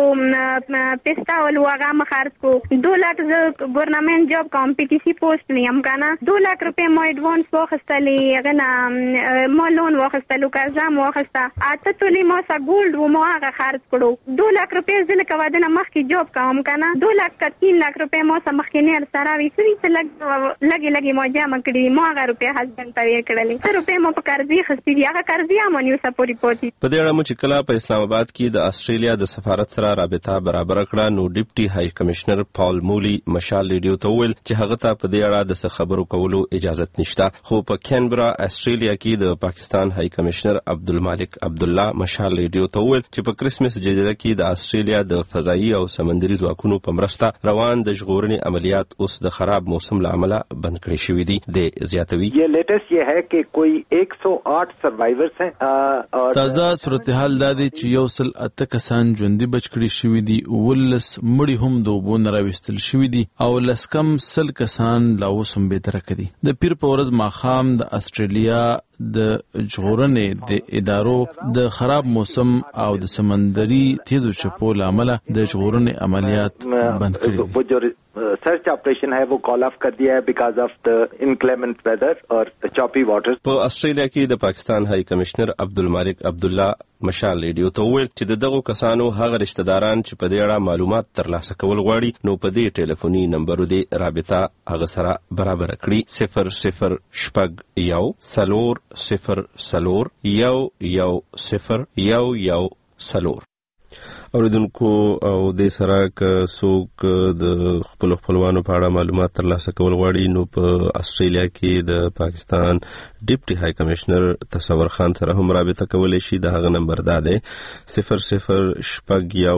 هغه پستا ول واغه مخارڅ کو دو لاک ګورنمنت جاب کوم پی ټی سی پوسټ نیم کنه دو لاک روپے مو ایڈوانس واخستلې هغه نه مو لون واخستلو قرضه مو واخسته اته تولې مو سا ګولډ و مو هغه خرڅ کړو. دو لاک روپے ځل کوادنه مخکې جاب کوم کنه دو لاک کا تین لاک روپے مو سم مخکې نه سره وی سړي څه لګ لګي لګي مو جمع کړی مو هغه روپے هسبند ته کړلې څه روپے مو په قرضې خستې دی هغه قرضې مو نیو سپوري پوتي. په دې اړه مو چې کله په اسلام آباد کې د استرالیا د سفارت سره رابطه برابر کړه نو ډیپټي های کمشنر پال مولی مشال ریډیو ته ویل چې هغه ته په دې اړه د څه خبرو کولو اجازه نشته. خو په کینبرا استرالیا کې د پاکستان های کمشنر عبدالمالک عبدالله مشال ریډیو ته ویل چې په کرسمس جزیره کې د استرالیا د فضائي او سمندري ځواکونو په مرسته روان د ژغورنې عملیات اوس د خراب موسم له امله بند کړي شوي دي. د زیاتوي یہ لیٹسٹ یہ ہے کہ کوئی ایک سو آٹھ سروائیورز ہیں. تازه صورتحال دا دی چې یو سل اته کسان ژوندي بچ کړي شوي دي، ولس مړي هم د اوبو نه راویستل شوي دي او لس کم سل کسان لا اوس هم بېدرکه دي. د پیر په ورځ ماښام د استرالیا د ژغورنې د ادارو د خراب موسم او د سمندري تیزو چپو له امله د ژغورنې عملیات بند کړي. سرچ آپریشن ہے وہ کال آف کر دیا ہے بیکاز آف دا انکلیمنٹ ویدر اور چاپی واٹر. په استرالیا کې د پاکستان های کمشنر عبدالمالک عبدالله مشال ریډیو ته وویل چې دغه کسانو هغه رشتہ داران چې په دې اړه معلومات ترلاسه کول غواړي نو په دې ټلیفوني نمبر دې رابطه هغه سره برابر کړي. صفر صفر شپږ یو سلور صفر سلور یو یو صفر یو یو سلور. اوریدونکو او د سره ک څوک د خپل خپلوانو په اړه معلومات ترلاسه کول غواړي نو په استرالیا کې د پاکستان ډیپټي های کمشنر تصور خان سره هم رابطه کولی شي. د هغه نمبر دا دی صفر صفر شپږ یو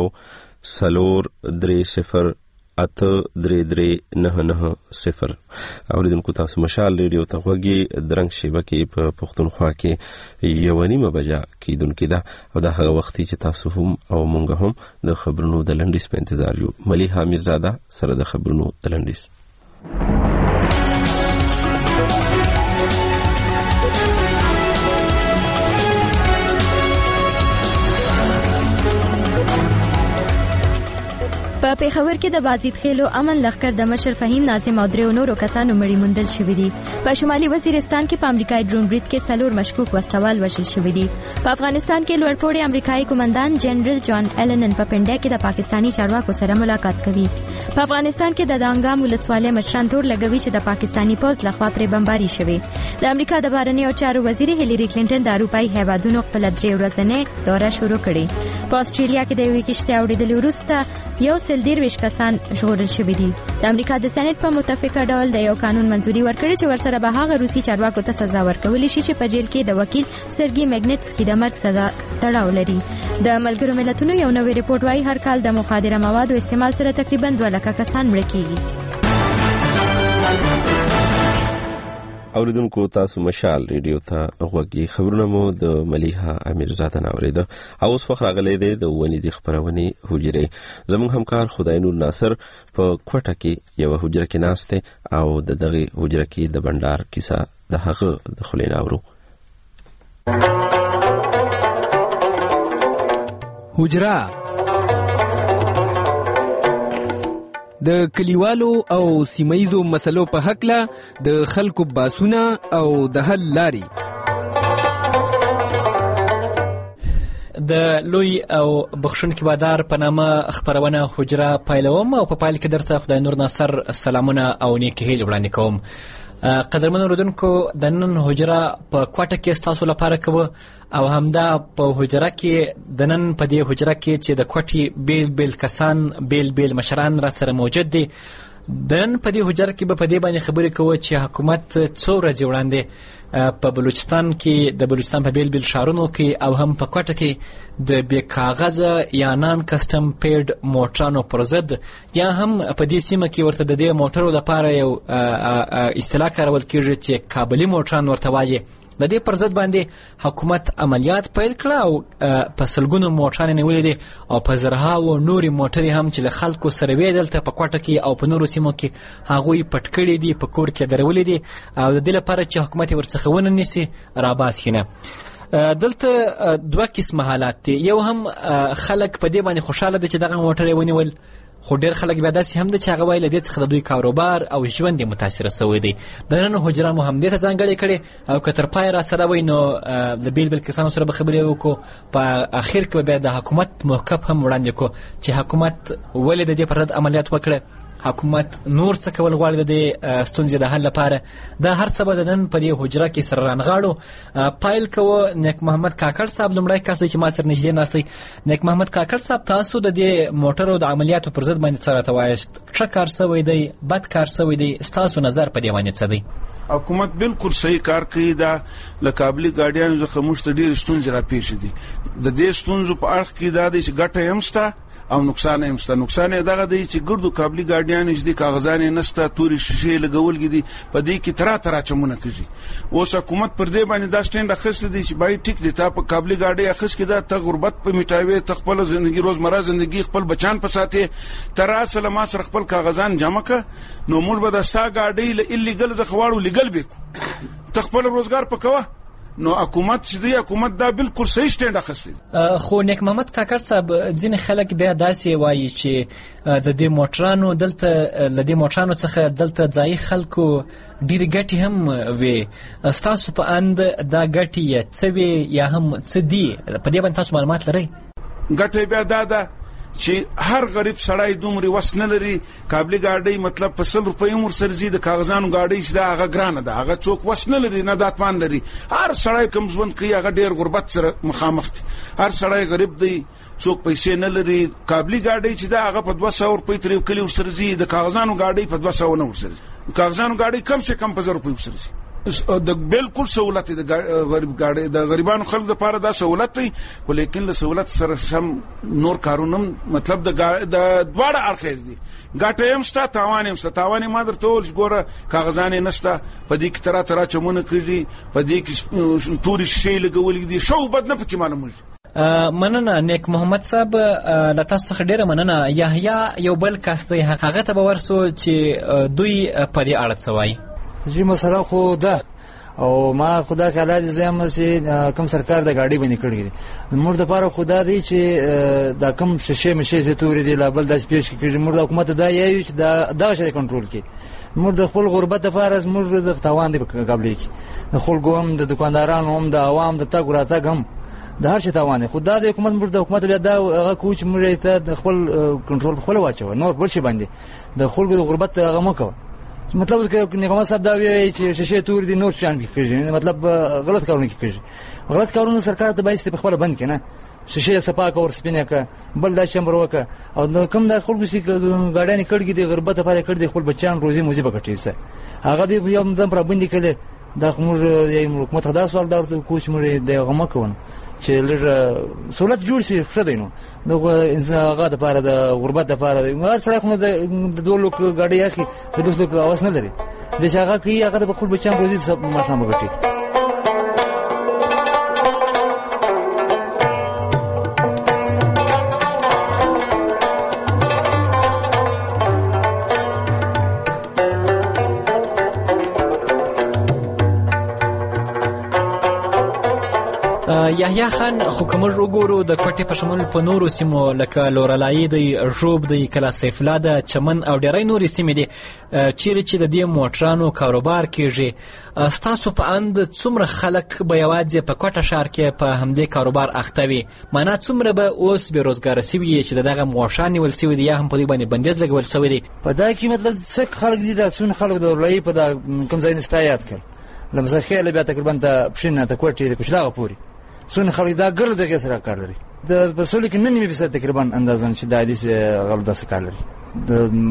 سلور درې صفر اته درې درې نه نه صفر. اوریدونکو تاسو مشال ریډیو ته غوږی درنګ شیبه کې په پښتونخوا کې یو نیمه بجا کېدونکې ده او دا هغه وخت چې تاسو هم او مونږ هم د خبرونو د لنډیس په انتظار یو. ملیحه میرزاده سره د خبرونو د لنډیس. په پیښور کې د بازید خېلو امن لښکر د مشر فهیم ناظم او درېو نورو کسانو مړي موندل شوي دي. په شمالي وزیرستان کې په امریکایي ډرون برید کې څلور مشکوک وسلوال وژل شوي دي. په افغانستان کې لوړپوړي امریکایي قومندان جنرال جان ایلن نن په پنډه کې د پاکستاني چارواکو سره ملاقات کوي. په افغانستان کې د دانګام ولسوالۍ مشران تور لګوي چې د پاکستاني پوځ لخوا پرې بمباري شوې. د امریکا د بهرنیو چارو وزیر هیلری کلینټن د اروپایي هیوادونو خپل درې ورځنۍ دوره شروع کړې. په استرالیا کې د یوې کښتۍ اورېدلې وروسته یو سل دېرش کسان ژغورل شوي دي. د امریکا د سېنات په متفقه ډول د یو قانون منځوري ورکړې چې ورسره به هغه روسي چارواکو ته سزا ورکولی شي چې په جیل کې د وکیل سرګي میګنټسکي د مرګ سزا تړاو لري. د ملګرو ملتونو یو نوی ریپورت وايي هر کال د مخدره موادو استعمال سره تقریبا دوه لکه کسان مړه کیږي. اوریدونکو تاسو مشال ریډیو ته غوږی خبرونه مو د ملیحه امیرزاده اوریده. او اوس وخت راغلی دی د ونیزي خبرونې حجره. زموږ همکار خدای نور ناصر په کوټه کې یو حجره کې ناشته او د دغه حجره کې د بندر کیسه د هغه د خلینو اورو. حجره د کلیوالو او سیمایزو مسلو په حقله د خلکو باسونه او د حل لاري. د لوی او بخښونکي بادار په نامه خبرونه حجره پیلوم او په پایل کې درته خدای نور ناصر سلامونه او نیکې هیلې وړاندې کوم. قدرمن اوریدونکو د نن حجره په کوټه کې ستاسو لپاره کوو او همدا په حجره کې د نن په دې حجره کې چې د کوټې بیل بیل کسان بیل بیل مشران را سره موجود دي. د نن په دې حجره کې به په دې باندې خبرې کوو چې حکومت څو ورځې وړاندې په بلوچستان کې د بلوچستان په بیل بیل ښارونو کې او هم په کوټه کې د بې کاغذه یا نان کسټم پیډ موټرانو پر ضد یا هم په دې سیمه کې ورته د دې موټرو لپاره یو اصطلاح کارول کېږي چې کابلي موټران ورته وایي. د دې پر ضد باندې حکومت عملیات پیل کړه او په سلګونو موټرانې نیولې دي او په زرهاوو نورې موټرې هم چې له خلکو سره وې دلته په کوټه کې او په نورو سیمو کې هغوی پټ کړي دي، په کور کې درولې دي او د دې لپاره چې حکومت یې ورڅخه ونه نیسي راباسي نه. دلته دوه قسمه حالات دي. یو هم خلک په دې باندې خوشحاله دي چې دغه موټر یې ونیول، خو ډېر خلک بیا داسې هم ده چې هغه وایي له دې څخه د دوی کاروبار او ژوند یې متاثره شوی دی. د نن حجره مو همدې ته ځانګړې کړې او که تر پایه را سره وایي نو د بیل بیل کسانو سره به خبرې وکړو. په اخر کې به بیا د حکومت موقف هم وړاندې کړو چې حکومت ولې د دې پر ضد عملیات وکړه، حکومت نور څه کول غواړي د دې ستونزې د حل لپاره. دا هر څه به د نن په دې حجره کې سره رانغاړو. پایل کوو نیک محمد کاکړ صاحب لومړی کس دی چې ما سره نږدې ناست دی. نیک محمد کاکړ صاحب تاسو د دې موټرو د عملیاتو پر ضد باندې څه راته وایاست؟ ښه کار شوی دی، بد کار شوی دی، ستاسو نظر په دې باندې څه دی؟ حکومت بالکل صحیح کار کوي. دا له کابلي ګاډیانو څخه موږ ته ډېرې ستونزې راپېښې دي. د دې ستونزو په اړخ کې دا دی چې ګټه یې هم شته او نقصان یې هم شته. نقصان یې دغه دی چې ګردو کابلي ګاډیان چې دي کاغذان یې نشته، تورې شیشې لګول دي، په دې کې ترا ترا چمونه کېږي. اوس حکومت پر دې باندې دا سټینډ اخیستی دی چې بای ټیک دی، تا په کابلي ګاډۍ اخیست کې دا ته غربت په میټاوې، ته خپله زندګي روزمره زندګي خپل بچان په ساتې، ته راسله ما سره خپل کاغذان جمع کړه نو موږ به د ستا ګاډۍ له ایلیګل څخه واړو لیګل به کړو، ته خپل روزګار په کوه. نو حکومت چې دی حکومت دا بالکل صحیح سټینډ اخیستی. خو نیک محمد کاکړ صاحب ځینې خلک بیا داسې وایي چې د دې موټرانو دلته له دې موټرانو څخه دلته ځایي خلکو ډېرې ګټې هم وې. ستاسو په اند دا ګټې یې څه وې یا هم څه دي؟ په دې باندې تاسو معلومات لرئ؟ ګټه بیا دا ده چې هر غریب سړی دومره وس نه لري. کابلي ګاډۍ مطلب په سل روپۍ هم ورسره ځي، د کاغذانو ګاډۍ چې ده هغه ګرانه ده، هغه څوک وس نه لري، نه دا توان لري. هر سړی کوم ژوند کوي هغه ډېر غربت سره مخامخ دی. هر سړی غریب دی، څوک پیسې نه لري. کابلي ګاډۍ چې ده هغه په دوه سوه روپۍ تر یو کلي ورسره ځي، د کاغذانو ګاډۍ په دوه سوه نه ورسره ځي. کاغذانو ګاډۍ کم سے کم په زر روپۍ ورسره ځي. د بالکل سہولت د غریب ګاډۍ د غریبانو خلکو لپاره دا سہولت دی، خو لیکن له سہولت سره سم نور کارونه مطلب د دواړه اړخیز دي. ګټه هم شته، تاوان هم شته. تاوان یې ما درته وویل چې ګوره کاغذان یې نشته، په دې کې ترا ترا چمونه کېږي، په دې کې تورې شیشې لګولې دي، ښه او بد نه پکې معلومېږي. مننه نیک محمد صاحب، له تاسو څخه ډېره مننه. یحیی یو بل کس دی، هغه ته به ورسو چې دوی په دې اړه څه وایي. جی مسله خو ده او ما خدا خیالات زم چې کم سرکار د گاډي باندې کړی دي موږ د پاره خدا دی چې دا کم ششه مشه چې توري دی لا بل د سپیش کړي موږ د حکومت دا یی چې دا دا شي کنټرول کړي موږ د خپل غربت لپاره موږ د تاوان دی قبلې کې د خلکو هم د دکاندارانو هم د عوام د تګ راتګ هم د هر شي تاوان خدا د حکومت موږ د حکومت بیا دا هغه کوچ موږ ته د خپل کنټرول خپل واچو نو بل شي باندې د خلکو د غربت هغه مکو مطلب چې نظام صاحب دا وی چې ششه تور دي نور شان کوي مطلب غلط کارونه کوي غلط کارونه سرکار ته باید په خپل بند کنه ششه صفا کور سپینه ک بل دا شمبر وک او کوم د خلکو سي ګاډیان کړي دي غربت لپاره کړي دي خپل بچان روزي موزي بکټي سه هغه دی یو دم پر باندې کړي دا موږ یې حکومت خدا سوال دا کوچ موږ د غمه کوو چې لږ سہولت جوړ شي ښه دی نو دغه هغه لپاره د غربت لپاره هر سړی خو د دوه لوک ګاډي اخی د دوه لوک اواز نه لري د هغه کوي هغه د خپل بچان روزي سب ماشام غټي یحیی خان خو کومر وګورو د کوټې په شمول په نورو سیمو لکه لورلای دی ژوب دی کلا سیف الله د چمن او ډیری نورې سیمې دي چیرې چې د دې موټرانو کاروبار کیږي ستاسو په اند څومره خلک به یوازې په کوټه ښار کې په همدې کاروبار اخته وي معنا څومره به اوس بېروزګاره سوي چې دغه موټران نیول سوي دي یا هم په دې باندې بندیز لګول سوی دی په دا کې مطلب څه خلک دي دا څون خلک د لورلای په دا کوم ځای نستا یاد کړ لمسه خیال بیا تقریبا ته پښینه ته کوټې د کوچلاغه پوری څون خلک دا ګر دغه سره کار لري د بسولې کې نن نیمه تقریبا اندازن چې د حدیث غلطه سره کار لري د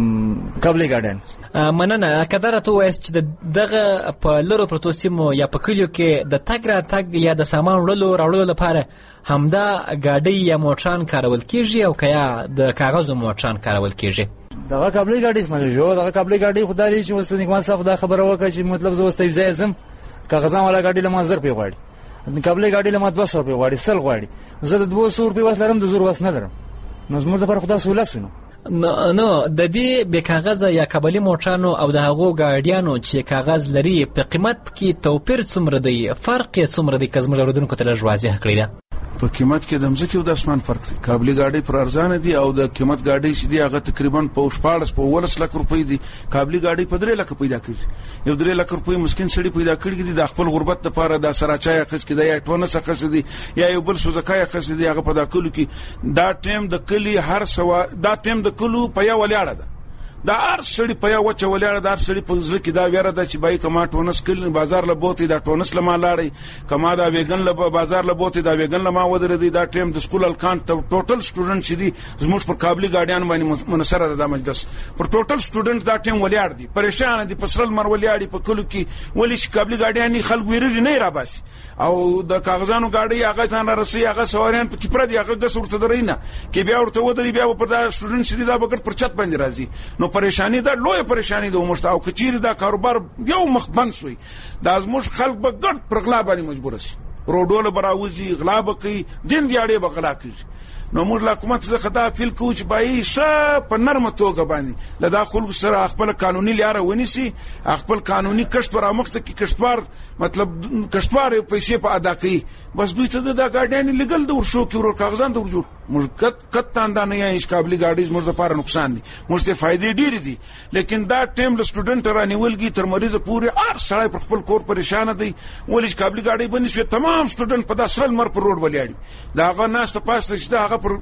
قبلي ګاډن مننه کدار ته وایس چې دغه په لورو پروتو سیمو یا په کلیو کې د تګ را تګ یا د سامان وړلو راوړلو لپاره همدا ګاډي یا موټران کارول کیږي او کیا د کاغذو موټران کارول کیږي دغه قبلي ګاډي سمجه جو دغه قبلي ګاډي خدای دې چې وسته نکمان صاحب دا خبره وکړه چې مطلب زه واستې ځای زم کاغذان والا ګاډي له مازر په غواړي د قبلي ګاډي له مات دوه روپے غواړي سل غواړي زه د دوه سو روپے وسلرم د زور وس نه لرم نو زموږ لپاره خدای سهولت شنو نو نو د دې به کاغذ یا قبلي موټرانو او د هغو ګاډیانو چې کاغذ لري په قیمت کې توپیر څومره دی فرق یې څومره دی که زموږ اوریدونکو ته لږ واضح کړئ دا په قیمت کې د مځکې او د اسمان فرق دی قابلي ګاډي پر ارزانه دي او د قیمت ګاډي چې دی هغه تقریبا په شپاړس په ولس لک روپۍ دي قابلي ګاډي په درې لک پیدا کړي یو درې لک روپۍ مسکین سړي پیدا کړي دي د خپل غربت لپاره د سراچای خص کې د یا ټونه څخه دي یا یو بل سوزکای خص دي هغه په داخلو کې دا ټیم د کلی هر سوا دا ټیم د کلو په یو ولاړه ده دا هر سړی په یو وچه ولاړه دا هر سړی په ځل کې دا ویره ده چې بای کما ټونس کل بازار له بوتي دا ټونس لما لاړی کما دا ویګن له بازار له بوتي دا ویګن لما ودر دي دا ټیم د سکول الکان ټوټل سټوډنټ چې دي زموږ پر قابلي ګاډیان باندې منصره ده د مجلس پر ټوټل سټوډنټ دا ټیم ولاړ دي پریشان دي پسرل مر ولاړي په کلو کې ولی چې قابلي ګاډیان خلک ویری نه را باسي او د کاغذانو ګاډي هغه ځان راسي هغه سواريان په کپره دي هغه د صورت درینه کې بیا ورته ودري بیا په دا سټوډنټ چې دا بغیر پر چت باندې راځي نو پریشانی دا لوی پریشانی ده ومشت او کچیر دا کاروبار یو مخ بند شوی دا زموږ خلک به ګډ پر غلا باندې مجبور شي روډول براوزي غلا به کوي دین دیاړي به غلا کوي نو موږ لا حکومت څخه خطا فیل کوو چې بای ش په نرمه توګه باندې له دا خلکو سره خپل قانوني لاره ونیسي خپل قانوني کشت پر امخته کې کشتوار مطلب کشتوار پیسې په ادا کوي بس دوی ته دا ګاډیان لګل د ورشو کې ورو کاغذان ته ورجوړ موږ کت کت اندانه یا هیڅ قابلي ګاډي موږ لپاره نقصان دي موږ ته فائدې ډېرې دي لیکن دا ټیم له سټوډنټ رانیولږي تر مریض پورې هر سړی پر خپل کور پریشان دی ولې چې قابلي ګاډي باندې شوی تمام سټوډنټ په داسرل مر پر روډ ولاړي دا هغه ناس ته پاسته چې دا هغه پر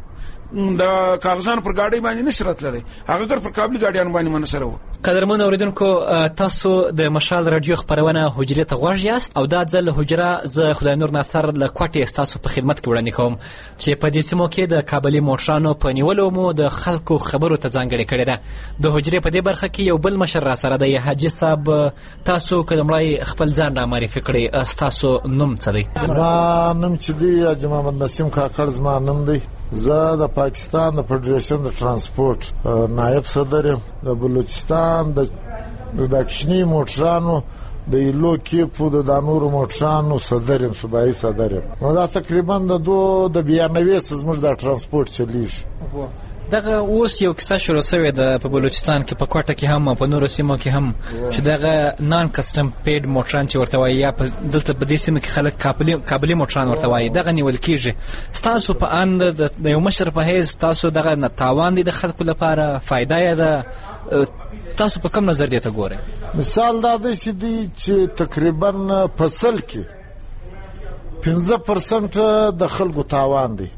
د کاغذان پر ګاډي باندې نشرت لري هغه ګر پر قابلي ګاډیان باندې منسره و قدرمن اوریدونکو تاسو د مشال رادیو خبرونه حجره ته غوږ یاست او دا ځل حجره ز خدای نور ناصر له کوټې تاسو په خدمت کې وړاندې کوم چې په دې سیمو کې د قابلي موټرانو په نیولو مو د خلکو خبرو ته ځانګړې کړې ده د حجره په دې برخه کې یو بل مشر را سره دی حاجی صاحب تاسو کله خپل ځان را معرفي کړئ تاسو نوم څه دی ما نوم چې دی حاجی محمد نسیم کاکړ زما نوم دی زه د پاکستان د فدریشن د ترانسپورت نائب صدر یم د بلوچستان د دکشنی موټرانو د ایلو کیپو د دانورو موټرانو صدر یم صوبایي صدر یم نو دا تقریبا د دو د بیانوي زموږ د ترانسپورت چلیږي دغه اوس یو کیسه شروع شوې ده په بلوچستان کې په کوټه کې هم او په نورو سیمو کې هم چې دغه نان کسټم پیډ موټران چې ورته وایي یا دلته په دې سیمه کې خلک کابلي کابلي موټران ورته وایي دغه نیول کېږي. ستاسو په اند د یو مشر په حیث تاسو دغه تاوان دی د خلکو لپاره فایده یې ده، تاسو په کوم نظر دې ته ګورئ؟ مثال دا دی چې تقریبا فصل کې پنځه پرسنټ د خلکو تاوان دی،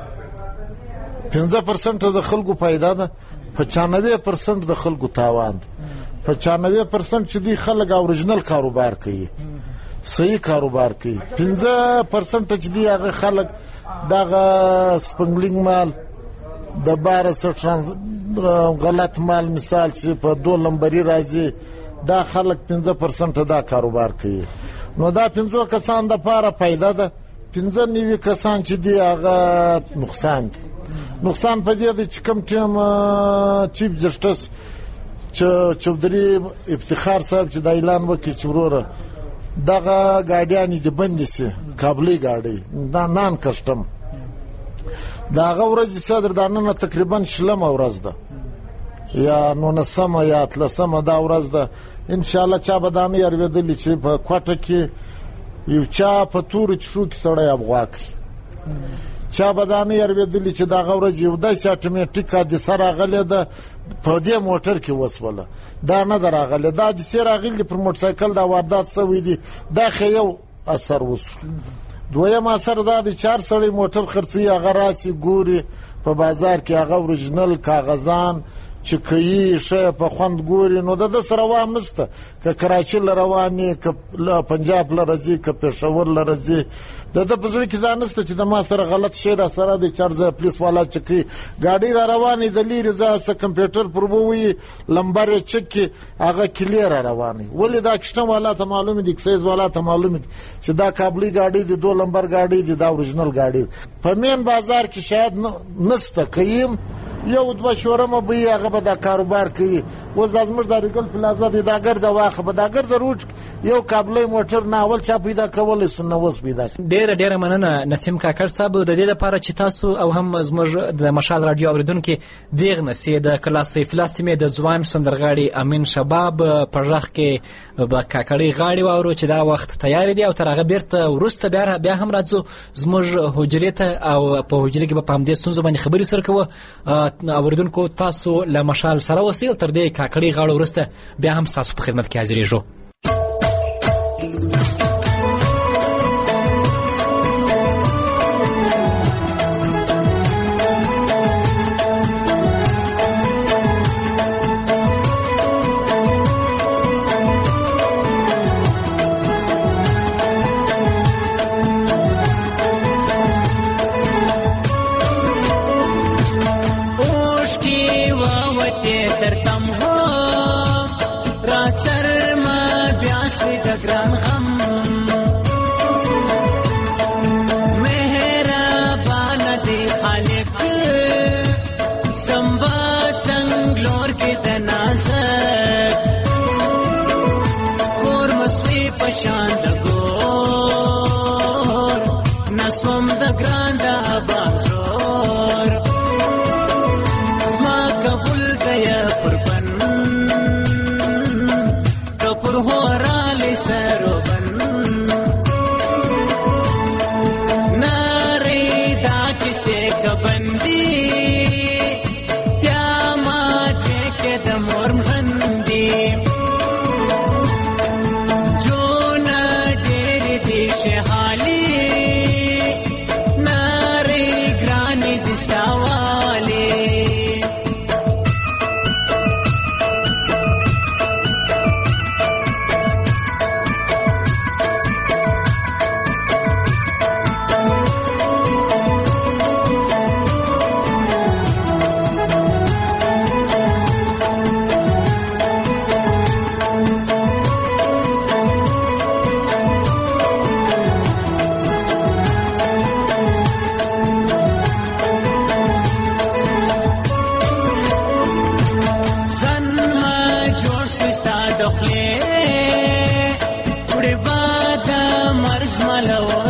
پنځه پرسنټ د خلکو فایده ده، پچانوي پرسنټ د خلکو تاوان دی. پچانوي پرسنټ چې دی خلک اوریجنل کاروبار کوي، صحیح کاروبار کوي. پنځه پرسنټ چې دی هغه خلک دغه سپنګلینګ مال د بار سره غلط مال مثال چې په دو لمبري راځي دا خلک پنځه پرسنټ دا کاروبار کوي. نو دا پنځه کسان د پاره فایده ده، پنځه نیوي کسان چې دی هغه نقصان دی. نقصان په دې دی چې کوم ټیم چیف جسټس چودري افتخار صاحب چې دا اعلان وکړي چې وروره دغه ګاډیانې دې بندې سي، کابلي ګاډۍ دا نان کسټم د هغه ورځې صدر دا نن تقریبا شلمه ورځ ده یا نولسمه یا اتلسمه دا ورځ ده. انشاءالله چا به دا نه یاروېدلي چې په کوټه کې یو چا په تورو چشو کې سړی افغوا کړي، چا به دا نه یاروېدلي چې دغه ورځ یو داسې اټومیټیک حادثه راغلې ده په دې موټر کې وسوله، دا نه ده راغلې. دا حادثې راغلي پر موټرسایکل دا واردات شوی دي، دا ښه یو اثر وسو. دویم اثر دا دی چې هر سړی موټر خرڅوي هغه راسي ګوري په بازار کې هغه اوریجنل کاغذان چې کوي ښه په خوند ګوري، نو د ده سره روان نشته، که کراچي له روانې که پنجاب له راځي که پېښور له راځي، د ده په زړه کې دا نشته چې د ما سره غلط شی را سره دی چې هر ځای پولیس والا چې کوي ګاډۍ را روانې د لرې ځایه څه کمپیوټر پر به ووایي لمبر یې چک کړي هغه کلیر را روانې. ولې دا کشتم والا ته معلومې دي، اکسایز والا ته معلومې دي چې دا کابلي ګاډۍ دي، دو لمبر ګاډۍ دي، دا اوریجنل ګاډۍ دي. په مین بازار کې شاید نشته، کوي یو دوه شورمه به یې هغه به دا کاروبار کوي. اوس دا زموږ دا ریګل پلازا دی دا ګرده واخه به دا ګرده روډ یو کابلی موټر نه اول چا پیدا کولی سو نه اوس پیدا. ډېره ډېره مننه نسیم کاکړ صاحب د دې لپاره چې تاسو او هم زموږ د مشال راډیو اورېدونکي دېغ نسي د کلاس سیف الله سیمې د ځوان سندرغاړي امین شباب په غږ کې به کاکړۍ غاړې واورو چې دا وخت تیار دی او تر هغه بیرته وروسته بیا بیا هم راځو زموږ حجرې ته او په حجرې کې به په همدې ستونزو باندې خبرې سره کوو. اوریدونکو تاسو له مشال سره اوسئ او تر دې کاکړۍ غاړو وروسته بیا هم ستاسو په خدمت کې حاضرېږو.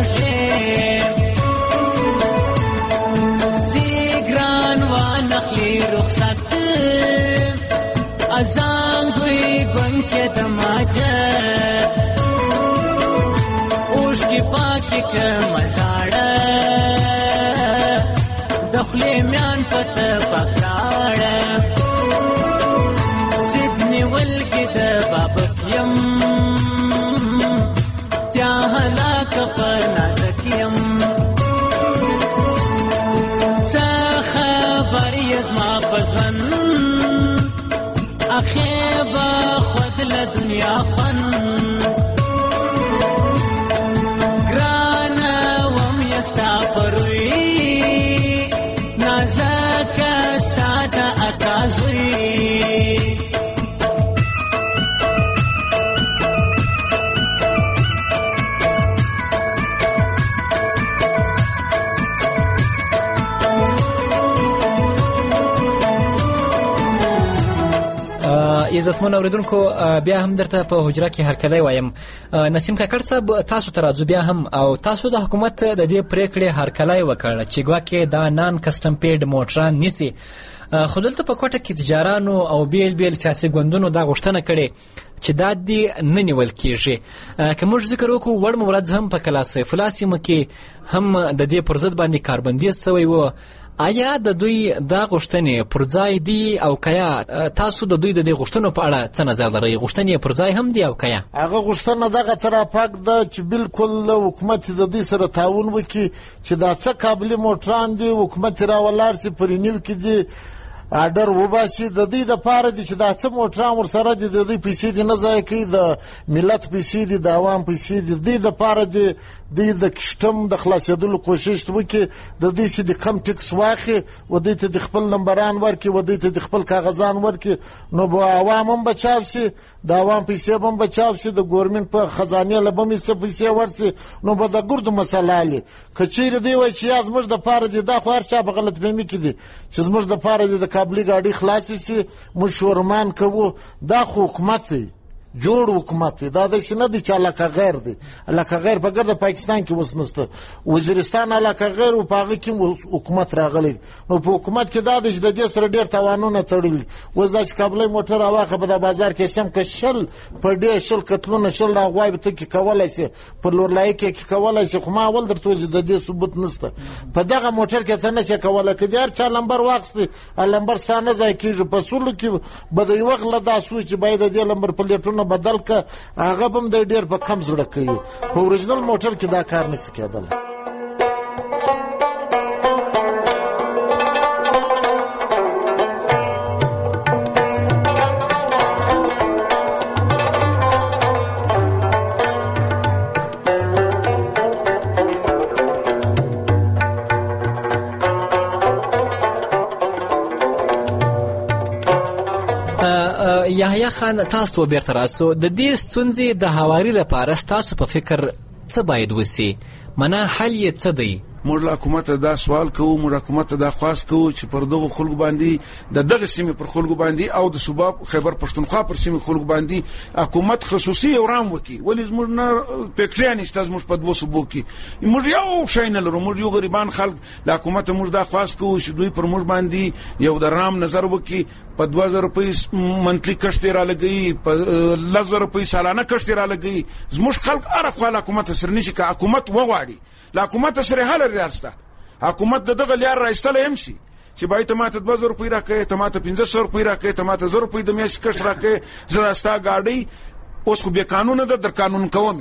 Naqli ازانګوي ګون کې د ماجر اوش کې پاکي که مزاړه د خولې میان پته پکراړه سید نیول کې د بابک یم تیا هلاک په نازک یم څه خبر یې زما په ژوند اخیبا خود له دنیا خون ګرانه وم یستا پروي نازکه ستا د اکا زوی عزتمن اوریدونکو بیا هم درته په حجره کې هرکلی وایم. نسیم کاکړ صاحب تاسو ته راځو بیا هم او تاسو د حکومت د دې پریکړې هرکلی وکړ چې ګواکې دا نان کسټم پیډ موټران نیسي خو دلته په کوټه کې تجارانو او بیل بیل سیاسي ګوندونو دا غوښتنه کړې چې دا دې نه نیول کېږي. که موږ ذکر وکړو وړ مورد هم په کلا سیف الله سیمه کې هم د دې پر ضد باندې کاربندیز سوی و. آیا د دوی دا غوښتنې پر ځای دي او که یا تاسو د دوی د دې غوښتنو په اړه څه نظر لرئ؟ غوښتنې پر ځای هم دي او که یا هغه غوښتنه دغه ترافک ده چې بالکل حکومت د دوی سره تعاون وکړي چې دا څه قابلي موټران دي حکومت راولاړ شي په رینیو کې دي آرډر وباسي د دوی دپاره دي چې دا څه موټران ورسره دي د دوی پیسې دي نه ضایع کوي د ملت پیسې دي د عوام پیسې دي د دوی دپاره دي دوی د کشتم د خلاصېدلو کوشش وکړي د دوی چې د کم ټکس واخلي و دوی ته د خپل نمبران ورکړي و دوی ته د خپل کاغذان ورکړي نو به عوام هم بچاو شي د عوام پیسې به هم بچاو شي د ګورمنټ په خزانې له به هم څه پیسې ورسي نو به د ګردو مسله حلي. که چیرې دوی وایي چې یا زموږ دپاره دي دا خو هر چا په غلط فهمي کې دي چې زموږ دپاره دي د قابلي ګاډي خلاصې شي موږ شورمان کوو دا خو حکومت دی جوړ حکومت دی دا داسې نه دی چې علاقه غیر دی علاقه غیر په ګرده پاکستان کې اوس نشته وزیرستان علاقه غیر و په هغه کې حکومت راغلی نو په حکومت کې دا دی چې د دې سره ډېر تاوانونه تړلي اوس داسې قابلی موټر راواخه په د بازار کې شم که شل په ډېر شل قتلونه شل راغوای به ته کې کولی شي په لورلایي کې کې کولی شي خو ما اول درته وایي د دې ثبوت نشته په دغه موټر کې ته نشې کولی که دې هر چا لمبر واخیستې لمبر ستا نه ځای کېږي په سولو کې به د یوه غله دا سوی چې باید د دې لمبر پلیټونه بدل که هغه به هم دی ډېر په کم زړه کوي په اوریجنل موټر کې دا کار نشي کېدلی. یحیی خان تاسو ته بیرته راسو د دې ستونزې د هواري لپاره ستاسو په فکر څه باید وسي منه حل یې څه دی؟ موږ له حکومت دا سوال کوو موږ حکومت دا خواست کوو چې پر دغه خلکو باندې د دغه سیمې پر خلکو باندې او د صوبا خیبر پښتونخوا پر سیمې خلکو باندې حکومت خصوصي اورام وکړي ولې زموږ نه فکټریان شته زموږ په دوه صوبو کې موږ یو شی نه لرو موږ یو غریبان خلک له حکومت موږ دا خواست کوو چې دوی پر موږ باندې یو د رام نظر وکړي په دوه زره روپۍ منتلي کښت را لګوي په لس زره روپۍ سالانه کښت را لګوي زموږ خلک هره خوا له حکومت سره نشي که حکومت وغواړي له حکومت سره حل راځته حکومت د دغه لار راایستلی هم شي چې باید ته ماته دوه زره روپۍ راکوې ته ماته پنځه سوه روپۍ راکوې ته ماته زر روپۍ د میاشتې کښت راکوې زه ستا ګاډۍ اوس خو بې قانونه ده در قانون کوم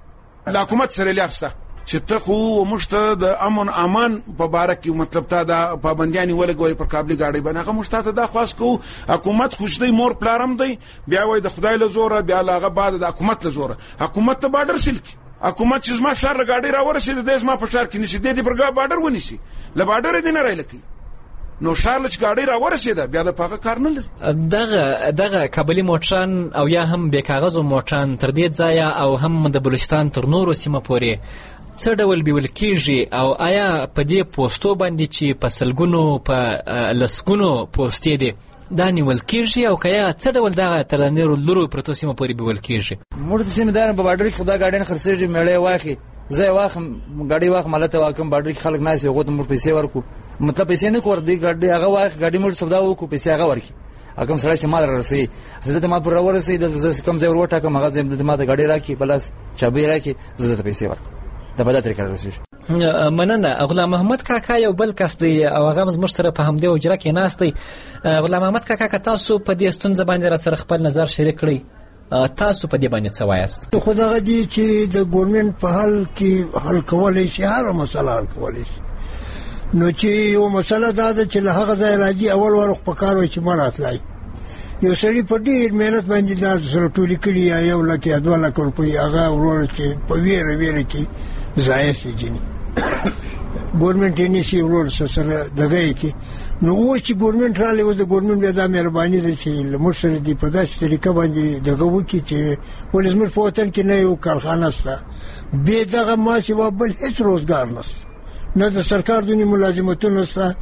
له حکومت سره لار شته چې ته خو موږ ته د امن امان په باره کې مطلب تا دا پابندیانې ولګوئ پر قابلي ګاډۍ باندې هغه موږ ته دا خواست کوو حکومت خوش دی مور پلارم دی بیا وایي د خدای له زوره بیا له هغه بعد د حکومت له زوره حکومت ته باډر سیل کړي حکومت چې زما شهر له ګاډۍ راورسېده دی زما په شهر کې نیسي دی دې پر باډر ونیسي له باډره دې نه رایله کوي نو شهر له چې ګاډۍ راورسېده بیا د په هغه کار نه لري. دغه دغه قابلي موټران او یا هم بې کاغذو موټران تر دې ځایه او هم د بلوچستان تر نورو سیمه پورې څه ډول بیول کېږي او آیا په دې پوسټو باندې چې په سلګونو په لسګونو پوسټې دي دا نیول کېږي او که یا څه ډول دغه تر نورو لرو پرتو سیمه پورې بیول کېږي؟ موږ د سیمې دارو په باډر کې خو دا ګاډۍ نه خرڅېږي میړه یې واخلي زه یې واخلم ګاډۍ واخلم هلته واکم باډر کې خلک ناست وي هغو ته موږ پیسې ورکړو مطلب پیسې نه کړو دی ګاډۍ هغه واخلي ګاډۍ موږ سودا وکړو پیسې هغه ورکړي کوم سړی چې مال رسي زه د ما پر ورسي د کوم ځای ور وټاکم هغه د ما د غاډي راکې بلاس چابي راکې زه د پیسې ورکړم د بل طریقه رسي. مننه. غلام محمد کاکا یو بل کس دی او هغه زموږ سره په همدې حجره کې ناست دی. غلام محمد کاکا که تاسو په دې ستونزه باندې را سره خپل نظر شریک کړئ تاسو په دې باندې څه وایاست؟ خو دغه دي چې د ګورنمنت په حل کې حل کولی شي هر مسله حل کولی شي. نو چې یو مسله دا ده چې له هغه ځای راځي اول ور په کار وي چې ما راتلای یو سړي په ډېر مهنت باندې دا سره ټولې کړي یا یو لک یا دوه لک روپۍ هغه ورور چې په ویره ویره کې ضایع شي ځینې ګورنمنت یې نیسي ورور سره دغه یې کې. نو اوس چې ګورنمنت راغلی اوس د ګورنمنت بیا دا مهرباني ده چې له موږ سره دې په داسې طریقه باندې دغه وکړي چې ولې زموږ په وطن کې نه یو کارخانه شته بې دغه ما سوا بل هېڅ روزګار نشته نه د سرکار دونې ملازمتونه شته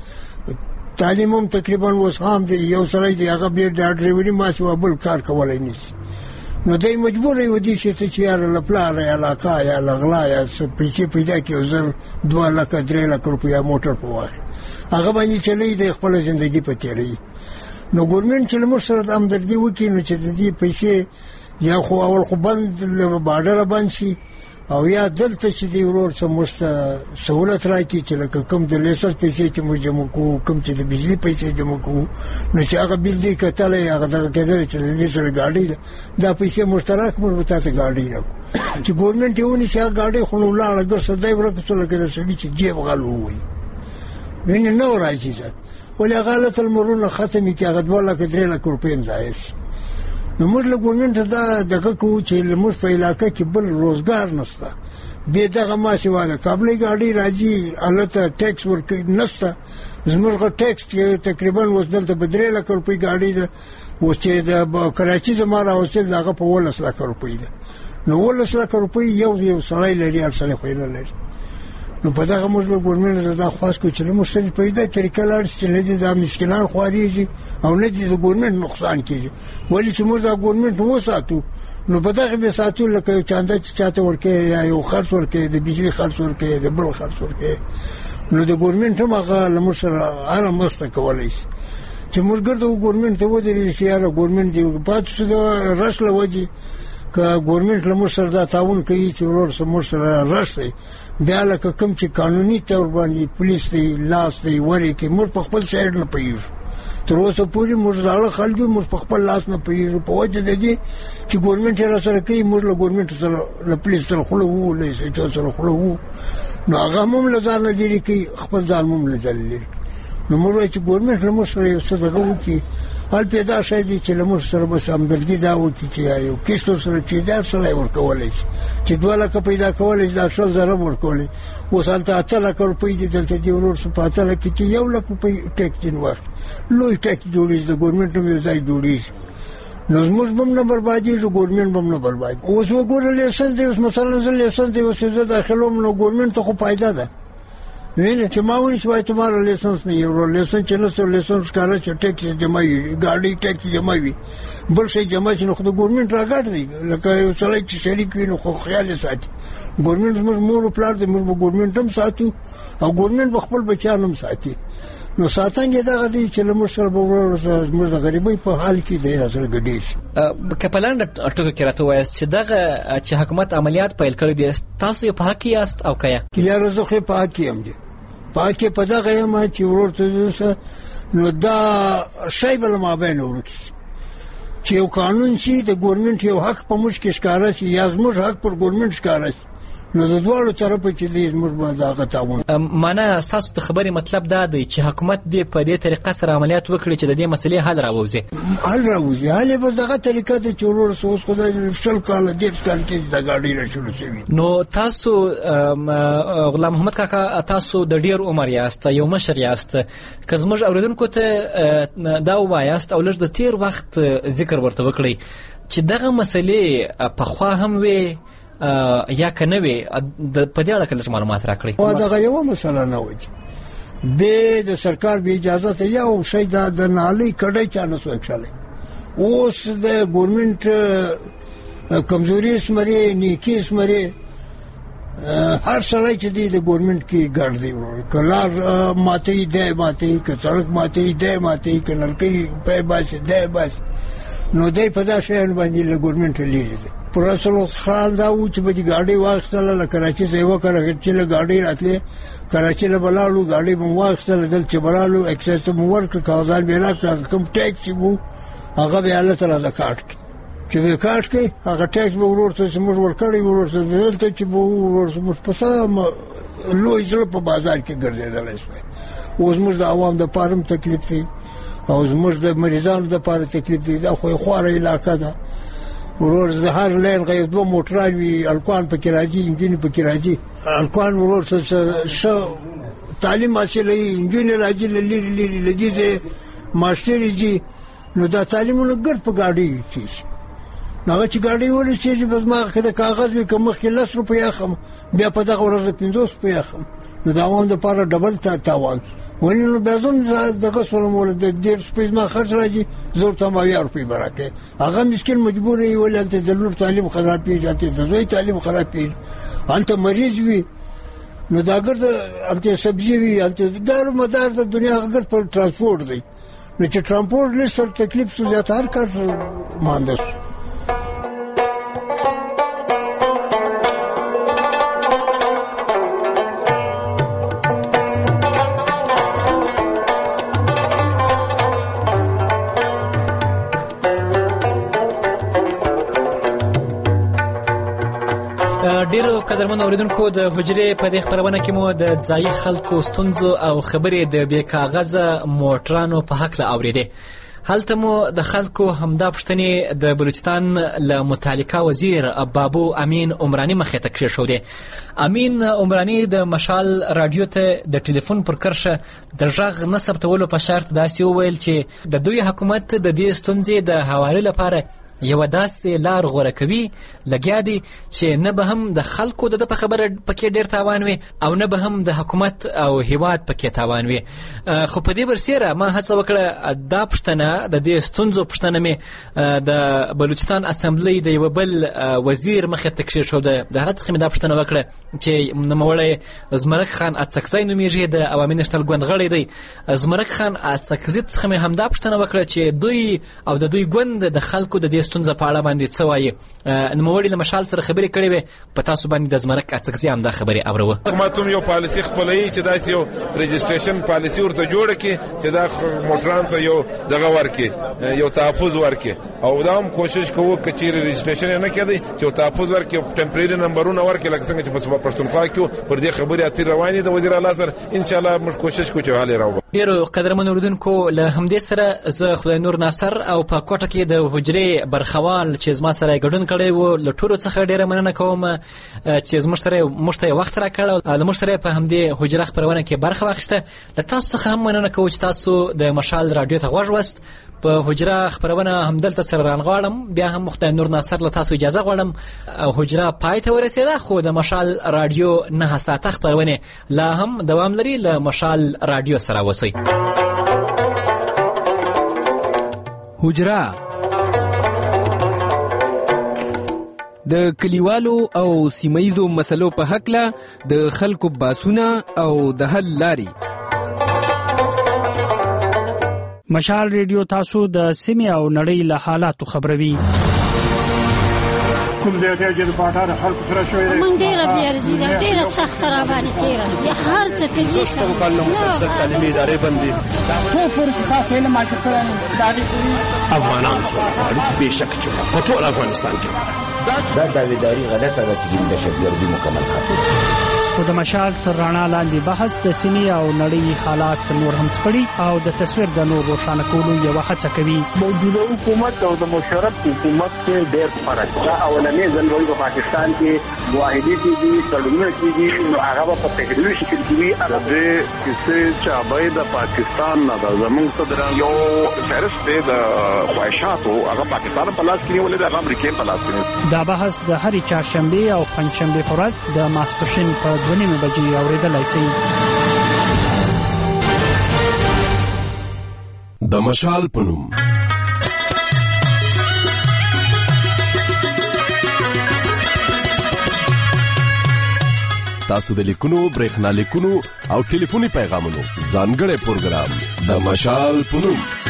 تعلیم هم تقریبا اوس عام دی یو سړی دی هغه بیا د ډرایوري ما سوا بل کار کولی نشي. نو دی مجبور یو دي چې چې یاره له پلاره یا له اکا یا له غلا یا څه پیسې پیدا کړي یو زر دوه لکه درې لکه روپۍ موټر په واخلي هغه باندې چلی دی خپله زندګي په تېروي. نو ګورنمنټ چې له موږ سره همدردي وکړي نو چې د دې پیسې یا خو اول خو بند له باډره بند شي او یا دلته چې دی ورور څه موږ ته سهولت راکړي چې لکه کوم د لیسنس پیسې چې موږ جمع کوو کوم چې د بجلي پیسې جمع کوو نو چې هغه بیل دی کتلی هغه دغه کېدلی چې د دې سره ګاډۍ ده دا پیسې مشترک موږ به تاسې ګاډۍ راکړو چې ګورنمنټ یې ونیسي هغه ګاډۍ خو نو ولاړه ګرځه دی ورک څه لکه د سړي چې جیب غل ووایي وینې نه راځي ځات ولې هغه حالت المرونه ختمې کړي هغه دوه لکه درې لکه روپۍ هم ضایع شي. نو موږ له ګورنمنټ دا دغه کوو چې موږ په علاقه کې بل روزګار نشته بې دغه ما سوا د کابلۍ ګاډۍ راځي هلته ټیکس ورکوي نشته زموږ ټیکس تقریبا اوس دلته به درې لکه روپۍ ګاډۍ ده اوس چې د کراچي زما راوستل د هغه په اوولس لکه روپۍ ده. نو اوولس لکه روپۍ یو یو سړی لري هر سړی خو یې نه لري. نو په دغه موږ له ګورنمنټ دا خواست کوو چې موږ سره په دې طریقه لاړ شي چې نه دي دا مسکینان خوارېږي او نه دي د ګورنمنټ نقصان کېږي ولې چې موږ دا ګورنمنټ وساتو نو په دغه به ساتو لکه یو چانده چې چاته ورکوي یا یو خرڅ ورکوي د بجلي خرڅ ورکوي د بل خرڅ ورکوي نو د ګورنمنټ هم هغه له موږ سره هره مرسته کولی شي چې موږ ګرده ګورنمنټ ته ودرېږي چې یاره ګورنمنټ دې پاتې شو د رش له وجې که ګورنمنټ له موږ سره دا تعاون کوي چې ورور سره موږ سره رش دی بیا لکه کوم چې قانوني طور باندې پولیس دی لاس دی ورې کې موږ په خپل سایډ نه پوهېږو تر اوسه پورې موږ زاړه خلک یو موږ په خپل لاس نه پوهېږو په وجه د دې چې ګورنمنټ یې راسره کوي موږ له ګورنمنټ سره له پولیس سره خوله وو له ایس ایچ او سره خوله وو نو هغه هم له ځان نه لرې کوي خپل ځان هم له ځان لرې کوي. نو موږ وایو چې ګورنمنټ له موږ سره یو څه دغه وکړي حال پیدا شوی دی چې له موږ سره بس همدردي دا وکړي چې یو کیسټ ورسره چې دا سړی ورکولی شي چې دوه لکه پیدا کولی شي دا شل زره ورکولی اوس هلته اته لکه روپۍ دي دلته دې ورور سره په اته لکه کې یو لک روپۍ ټیکس ځینې وخت لوی ټیکس جوړېږي د ګورنمنټ هم یو ځای جوړېږي نو زموږ به هم نه بربادېږي ګورنمنټ به هم نه بربادېږي. اوس وګوره لیسنس دی اوس مثلا زه لیسنس دی اوس زه داخلوم نو ګورنمنټ ته خو فایده ده وینې چې ما ونیسي وایي تمہارا لیسنس نه یو لیسنس چې نشته لیسنس ښکاره چې ټیکس جمع وي ګاډۍ ټیکس جمع وي بل شی جمع شي نو خو د ګورنمنټ راګډ دی لکه یو سړی چې شریک وي نو خو خیال یې ساتي ګورنمنټ زموږ مور او پلار دی موږ به ګورنمنټ هم ساتو او ګورنمنټ به خپل بچیان هم ساتي نو ساتنګ یې دغه دی چې له موږ سره به زموږ د غریبۍ په حال کې دی سره ګډې شي. که په لنډه ټوکه کې راته ووایاست چې دغه چې حکومت عملیات پیل کړي دي تاسو یې په حق یاست او که یا یاره زه خو یې په حق یم دی په حق په دغه یم چې ورور ته نو دا شی به له مابین ورک شي چې یو قانون شي د ګورنمنټ یو حق په موږ کې ښکاره شي یا زموږ حق پر ګورنمنټ ښکاره شي نو د دواړو طرفه چې دی زموږ به دغه تعاون معنا ستاسو د خبرې مطلب دا دی چې حکومت دې په دې طریقه سره عملیات وکړي چې د دې مسلې حل راووځي حل راووځي حل یې به دغه طریقه ده چې ورور سه اوس خدای شل کاله دېرش کال کې د ګاډۍ را شروع شوي نو تاسو غلام محمد کاکا تاسو د ډېر عمر یاست یو مشر یاست که زموږ اورېدونکو ته دا ووایاست او لږ د تېر وخت ذکر ورته وکړئ چې دغه مسلې پخوا هم وې یا که نه وي په دې اړه که لږ معلومات راکړئ. دغه یوه مسله نه وه چې بې د سرکار بې اجازته یو شی دا د نالۍ کډۍ چا نه سو کښلی اوس د ګورنمنټ کمزوري اسمرې نیکي اسمرې هر سړی چې دی د ګورنمنت کې ګډ دی کلار ماتې دی ماتې که سړک ماتې دی ماتې که نلکۍ پای باسي دی باسي نو دی په دا شیانو باندې له ګورنمنټ لیرې دی پرسلو خال دا و چې به دې ګاډۍ واخیستله له کراچۍ څخه یوه کراچۍ له ګاډۍ راتلې کراچۍ له به لاړو ګاډۍ به مو واخیستله دلته چې به رالو اکسایز ته مو ورکړه کاغذان به یې راکړه کوم ټیکس چې و هغه به یې هلته راته کاټ کړي چې به کاټ کړي هغه ټیکس به ورور ته چې موږ ورکړی ورور ته دلته چې به ورور ته موږ په سم لوی زړه په بازار کې ګرځېدلی شوی اوس موږ د عوام دپاره هم تکلیف دی او زموږ د مریضانو دپاره تکلیف دی دا خو یې خواره علاقه ده ورور د هر لین غیر دوه موټران وي الکوان پکې راځي انجینې پکې راځي الکوان ورور څه ښه تعلیم حاصلوي انجینې راځي له لرې لرې له دې ځای ماسټرې ځي نو دا تعلیمونه ګډ په ګاډۍ کېږي نو هغه چې ګاډۍ ورسېږي په زما کې د کاغذ وي که مخکې لس روپۍ اخلم بیا په دغه ورځ پنځوس روپۍ اخلم نو د عوام دپاره ډبل تاوان ولې نو بیا زه دغه شولم وله د دېرش روپۍ زما خرڅ راځي زه ورته هم اویا روپۍ به راکوې هغه مسکین مجبور وي ولې هلته د لور تعلیم خرابېږي هلته د زوی تعلیم خرابېږي هلته مریض وي نو دا ګرد هلته سبزي وي هلته دارومدار د دنیا ګرد پر ترانسپورټ دی نو چې ترانسپورټ لږ سر تکلیف شو زیات هر کار مانده شو ډیرو قدرمنو اوریدونکو د حجرې په دې خپرونه کې مو د ځایي خلکو ستونزو او خبرې د بې کاغذه موټرانو په هکله اورېدې هلته مو د خلکو همدا پوښتنې د بلوچستان له متعلقه وزیر بابو امین عمراني مخې ته کېښودې امین عمراني د مشال راډیو ته د ټلیفون پر کرښه د غږ نه ثبتولو په شرط داسې وویل چې د دوی حکومت د دې ستونزې د هواري لپاره یوه داسې لار غوره کوي لګیا دي چې نه به هم د خلکو د ده په خبره پکې ډېر تاوان وي او نه به هم د حکومت او هیواد پکې تاوان وي خو په دې برسیره ما هڅه وکړه دا پوښتنه د دې ستونزو پوښتنه مې د بلوچستان اسمبلۍ د یوه بل وزیر مخې ته کښېښوده د هغه څخه مې دا پوښتنه وکړه چې نوموړی زمرک خان اڅکزی نومیږي د عوامي نشتل ګوند غړی دی زمرک خان اڅکزي څخه مې همدا پوښتنه وکړه چې دوی او د دوی ګوند د خلکو د دې ستونزه په اړه باندې څه وایي نوموړي له مشال سره خبرې کړې وې په تاسو باندې د زمرک اڅکزي هم دا خبرې اوروه حکومت یو پالیسي خپلوي چې داسې یو رجسټریشن پالیسي ورته جوړه کړي چې دا موټران ته یو دغه ورکړي یو تحفظ ورکړي او دا هم کوشش کوو که چیرې رجسټریشن نه کېدی چې یو تحفظ ورکړي ټمپرري نمبرونه ورکړي لکه څنګه چې په پښتونخوا کې پر دې خبرې اترې روانې د وزیر اعلی سره ان شاء الله موږ کوشش کوو چې حل یې راوړو ډېرو قدرمنو اوریدونکو له همدې سره زه خدای نور ناصر او په کوټه کې د حجرې برخوال چې زما سره ګډون کړی و له ټولو څخه ډېره مننه کوم چې زموږ سره موږ ته وخت راکړ او له موږ سره په همدې حجره خپرونه کې برخه واخیسته له تاسو څخه هم مننه کوو چې تاسو د مشال راډیو ته غوږ وست په حجره خپرونه همدلته سره رانغواړم بیا هم خدای نور ناصر له تاسو اجازه غواړم او حجره پای ته ورسېده خو د مشال راډیو نه ساعته خپرونه لا هم دوام لري له مشال راډیو سره اوسئ حجره د کلیوالو او سیمایزو مسلو په هکله د خلکو باسونه او د حل لاري مشال ریډیو تاسو د سیمې او نړۍ له حالاتو خبروي کوم ځای ته چې د پاټا د خلکو سره شوې ده مونږ ډېره بېارزي ده ډېره سخته را باندې تېره یا هر څه کوي شپږ کالونه مسلسل تعلیمي ادارې بندې څو پورې چې تاسو علم حاصل کړی نو د هغې افغانان څو غواړي بېشکه چې په ټول افغانستان کې دا داویداري غلطه ده چې زموږ دهشتګردي مکمل ختم خو د مشال تر رڼا لاندې بحث د سیمې او نړۍ حالات نور هم سپړي او د تصویر د نور روښانه کولو یوه هڅه کوي موجوده حکومت او د مشرف حکومت کې ډېر فرق دا اولنې ځل وایي په پاکستان کې واحدي کېږي تړونونه کېږي نو هغه به په تحریري شکل کې وي د دې کیسې چابۍ د پاکستان نه ده زموږ صدران یو فهرست دی د خواهشاتو هغه پاکستان په لاس کې نیولې ده هغه امریکې په لاس کې دا بحث د هرې چهارشنبې او پنجشنبې په ورځ د ماسپښین په دوه نیمې بجې اورېدلی شئ د مشال په نوم ستاسو د لیکونو برېښنا لیکونو او ټلیفوني پیغامونو ځانګړی پروګرام د مشال په نوم